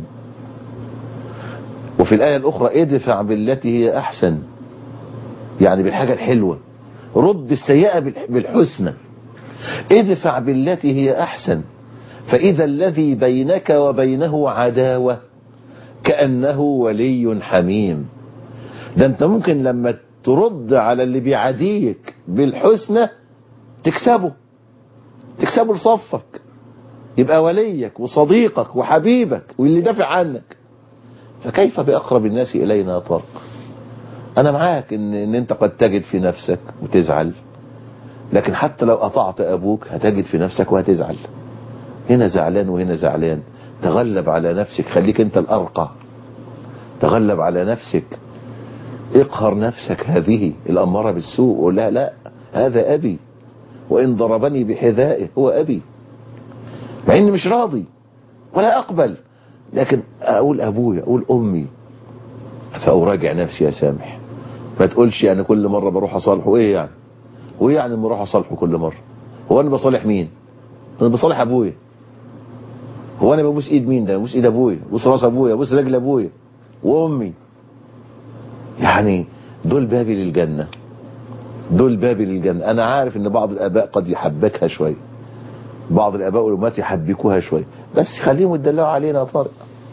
وفي الآية الأخرى ادفع بالتي هي أحسن، يعني بالحاجة الحلوة، رد السيئة بالحسنى. ادفع بالتي هي أحسن فإذا الذي بينك وبينه عداوة كأنه ولي حميم. ده انت ممكن لما ترد على اللي بيعاديك بالحسنى تكسبه، تكسبه لصفك، يبقى وليك وصديقك وحبيبك واللي دافع عنك. فكيف بأقرب الناس إلينا يا طارق؟ أنا معاك إن, إن أنت قد تجد في نفسك وتزعل، لكن حتى لو أطعت أبوك هتجد في نفسك وهتزعل، هنا زعلان وهنا زعلان. تغلب على نفسك، خليك أنت الأرقى، تغلب على نفسك، اقهر نفسك هذه الأمارة بالسوء وقول لها لا هذا أبي، وإن ضربني بحذائه هو أبي، مع إني مش راضي ولا أقبل، لكن أقول أبويا أقول أمي. فأراجع نفسي يا سامح، ما تقولش أنا كل مرة بروح أصالحه. إيه يعني؟ وإيه يعني لما أروح أصالحه كل مرة؟ هو أنا بصالح مين؟ أنا بصالح أبويا. هو أنا ببوس إيد مين؟ ده أنا ببوس إيد أبويا، ببوس راس أبويا، ببوس رجل أبويا وأمي. يعني دول بابي للجنة، دول بابي للجنة. أنا عارف إن بعض الآباء قد يحبكها شوية، بعض الآباء والأمهات يحبكوها شوية، بس خليهم يدلعوا علينا يا طارق،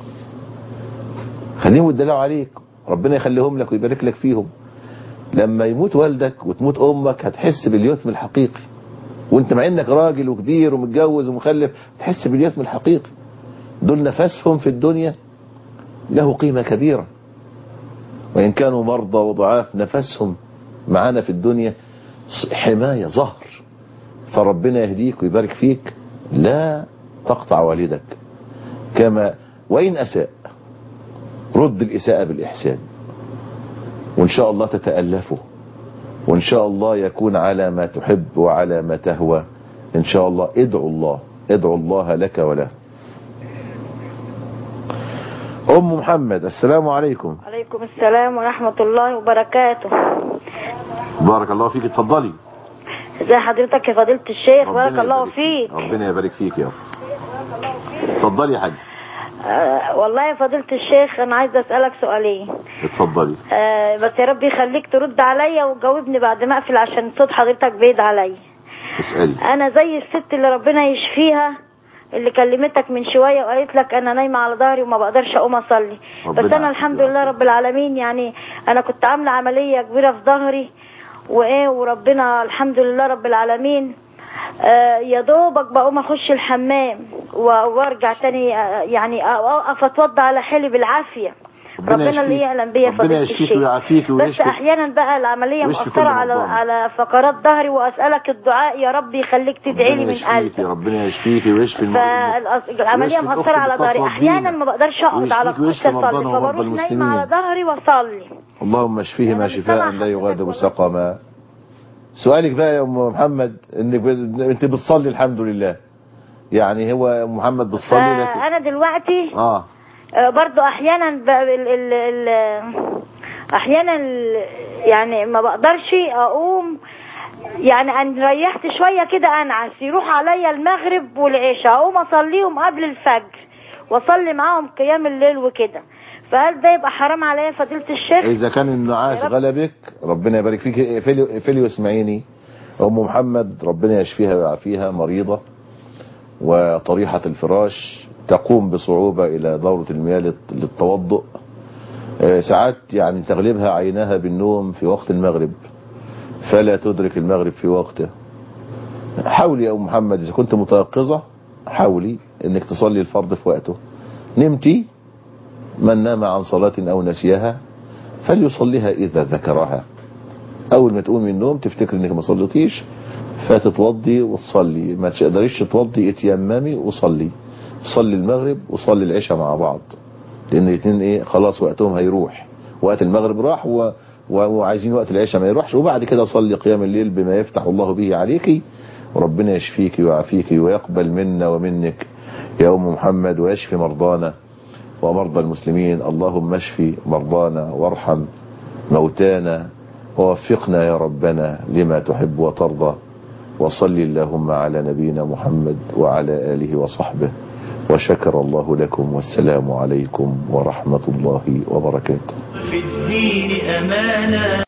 خليهم يدلعوا عليك، ربنا يخليهم لك ويبارك لك فيهم. لما يموت والدك وتموت أمك هتحس باليتم الحقيقي، وانت مع انك راجل وكبير ومتجوز ومخلف تحس باليتم الحقيقي. دول نفسهم في الدنيا له قيمة كبيرة، وإن كانوا مرضى وضعاف نفسهم معانا في الدنيا حماية ظهر. فربنا يهديك ويبارك فيك، لا تقطع والدك. كما وإن أساء رد الإساءة بالإحسان، وإن شاء الله تتألفه، وإن شاء الله يكون على ما تحب وعلى ما تهوى. إن شاء الله ادعو الله، ادعو الله لك وله. أم محمد السلام عليكم. عليكم السلام ورحمة الله وبركاته. بارك الله فيك، اتفضلي. ازي حضرتك يا فضيلة الشيخ؟ بارك الله فيك. ربنا يبارك فيك يا رب. اتفضلي يا حاج. أه والله يا فضيلة الشيخ انا عايزه اسألك سؤالين. اتفضلي. أه بس يا رب يخليك ترد عليا وتجاوبني بعد ما اقفل عشان صوت حضرتك بعيد عليا. اسألي. انا زي الست اللي ربنا يشفيها اللي كلمتك من شوية وقالت لك انا نايمة على ظهري وما بقدرش اقوم اصلي، بس انا الحمد لله رب العالمين يعني انا كنت عاملة عملية كبيرة في ظهري وايه، وربنا الحمد لله رب العالمين آه يا دوبك بقوم اخش الحمام وارجع تاني آه يعني اقف اتوضى على حيلي بالعافية. ربنا اللي يعلم بيا فضيلة الشيخ. بس احيانا بقى العملية مؤثرة على على فقرات ظهري، واسألك الدعاء يا رب يخليك تدعي لي من قلبك. ربنا يشفيكي ويشفي المرضى. فالعملية مؤثرة على ظهري، احيانا ما بقدرش اقعد على كرسي اصلي فبروح نايمة على ظهري واصلي. اللهم اشفيه ما شفاء لا يغادر سقما. سؤالك بقى يا ام محمد انك انت بتصلي الحمد لله، يعني هو يا ام محمد بتصلي لكن انا دلوقتي اه برضو احيانا ال ال ال احيانا ال يعني ما بقدرش اقوم، يعني ان ريحت شويه كده انعس يروح عليا المغرب والعشاء اقوم اصليهم قبل الفجر واصلي معاهم قيام الليل وكده. فهل ده يبقى حرام عليا فضيلة الشيخ؟ اذا كان النعاس غلبك ربنا يبارك فيك اقفلي واسمعيني. ام محمد ربنا يشفيها ويعافيها، مريضة وطريحة الفراش، تقوم بصعوبة الى دورة المياه للتوضؤ، ساعات يعني تغلبها عيناها بالنوم في وقت المغرب فلا تدرك المغرب في وقته. حاولي يا ام محمد اذا كنت متيقظة حاولي انك تصلي الفرض في وقته. نمتي من نام عن صلاة أو نسيها فليصليها إذا ذكرها. أول ما تقوم من النوم تفتكر إنك ما صليتيش فتتوضي وتصلي، ما تقدريش تتوضي اتيممي وصلي، صلي المغرب وصلي العشاء مع بعض، لأن الاثنين إيه خلاص وقتهم هيروح، وقت المغرب راح و... و... وعايزين وقت العشاء ما يروحش، وبعد كده صلي قيام الليل بما يفتح الله به عليك، وربنا يشفيك ويعافيك ويقبل منا ومنك يا أم محمد، ويشفي مرضانا ومرضى المسلمين. اللهم اشفي مرضانا وارحم موتانا ووفقنا يا ربنا لما تحب وترضى. وصل اللهم على نبينا محمد وعلى آله وصحبه، وشكر الله لكم، والسلام عليكم ورحمة الله وبركاته. في الدين أمانة.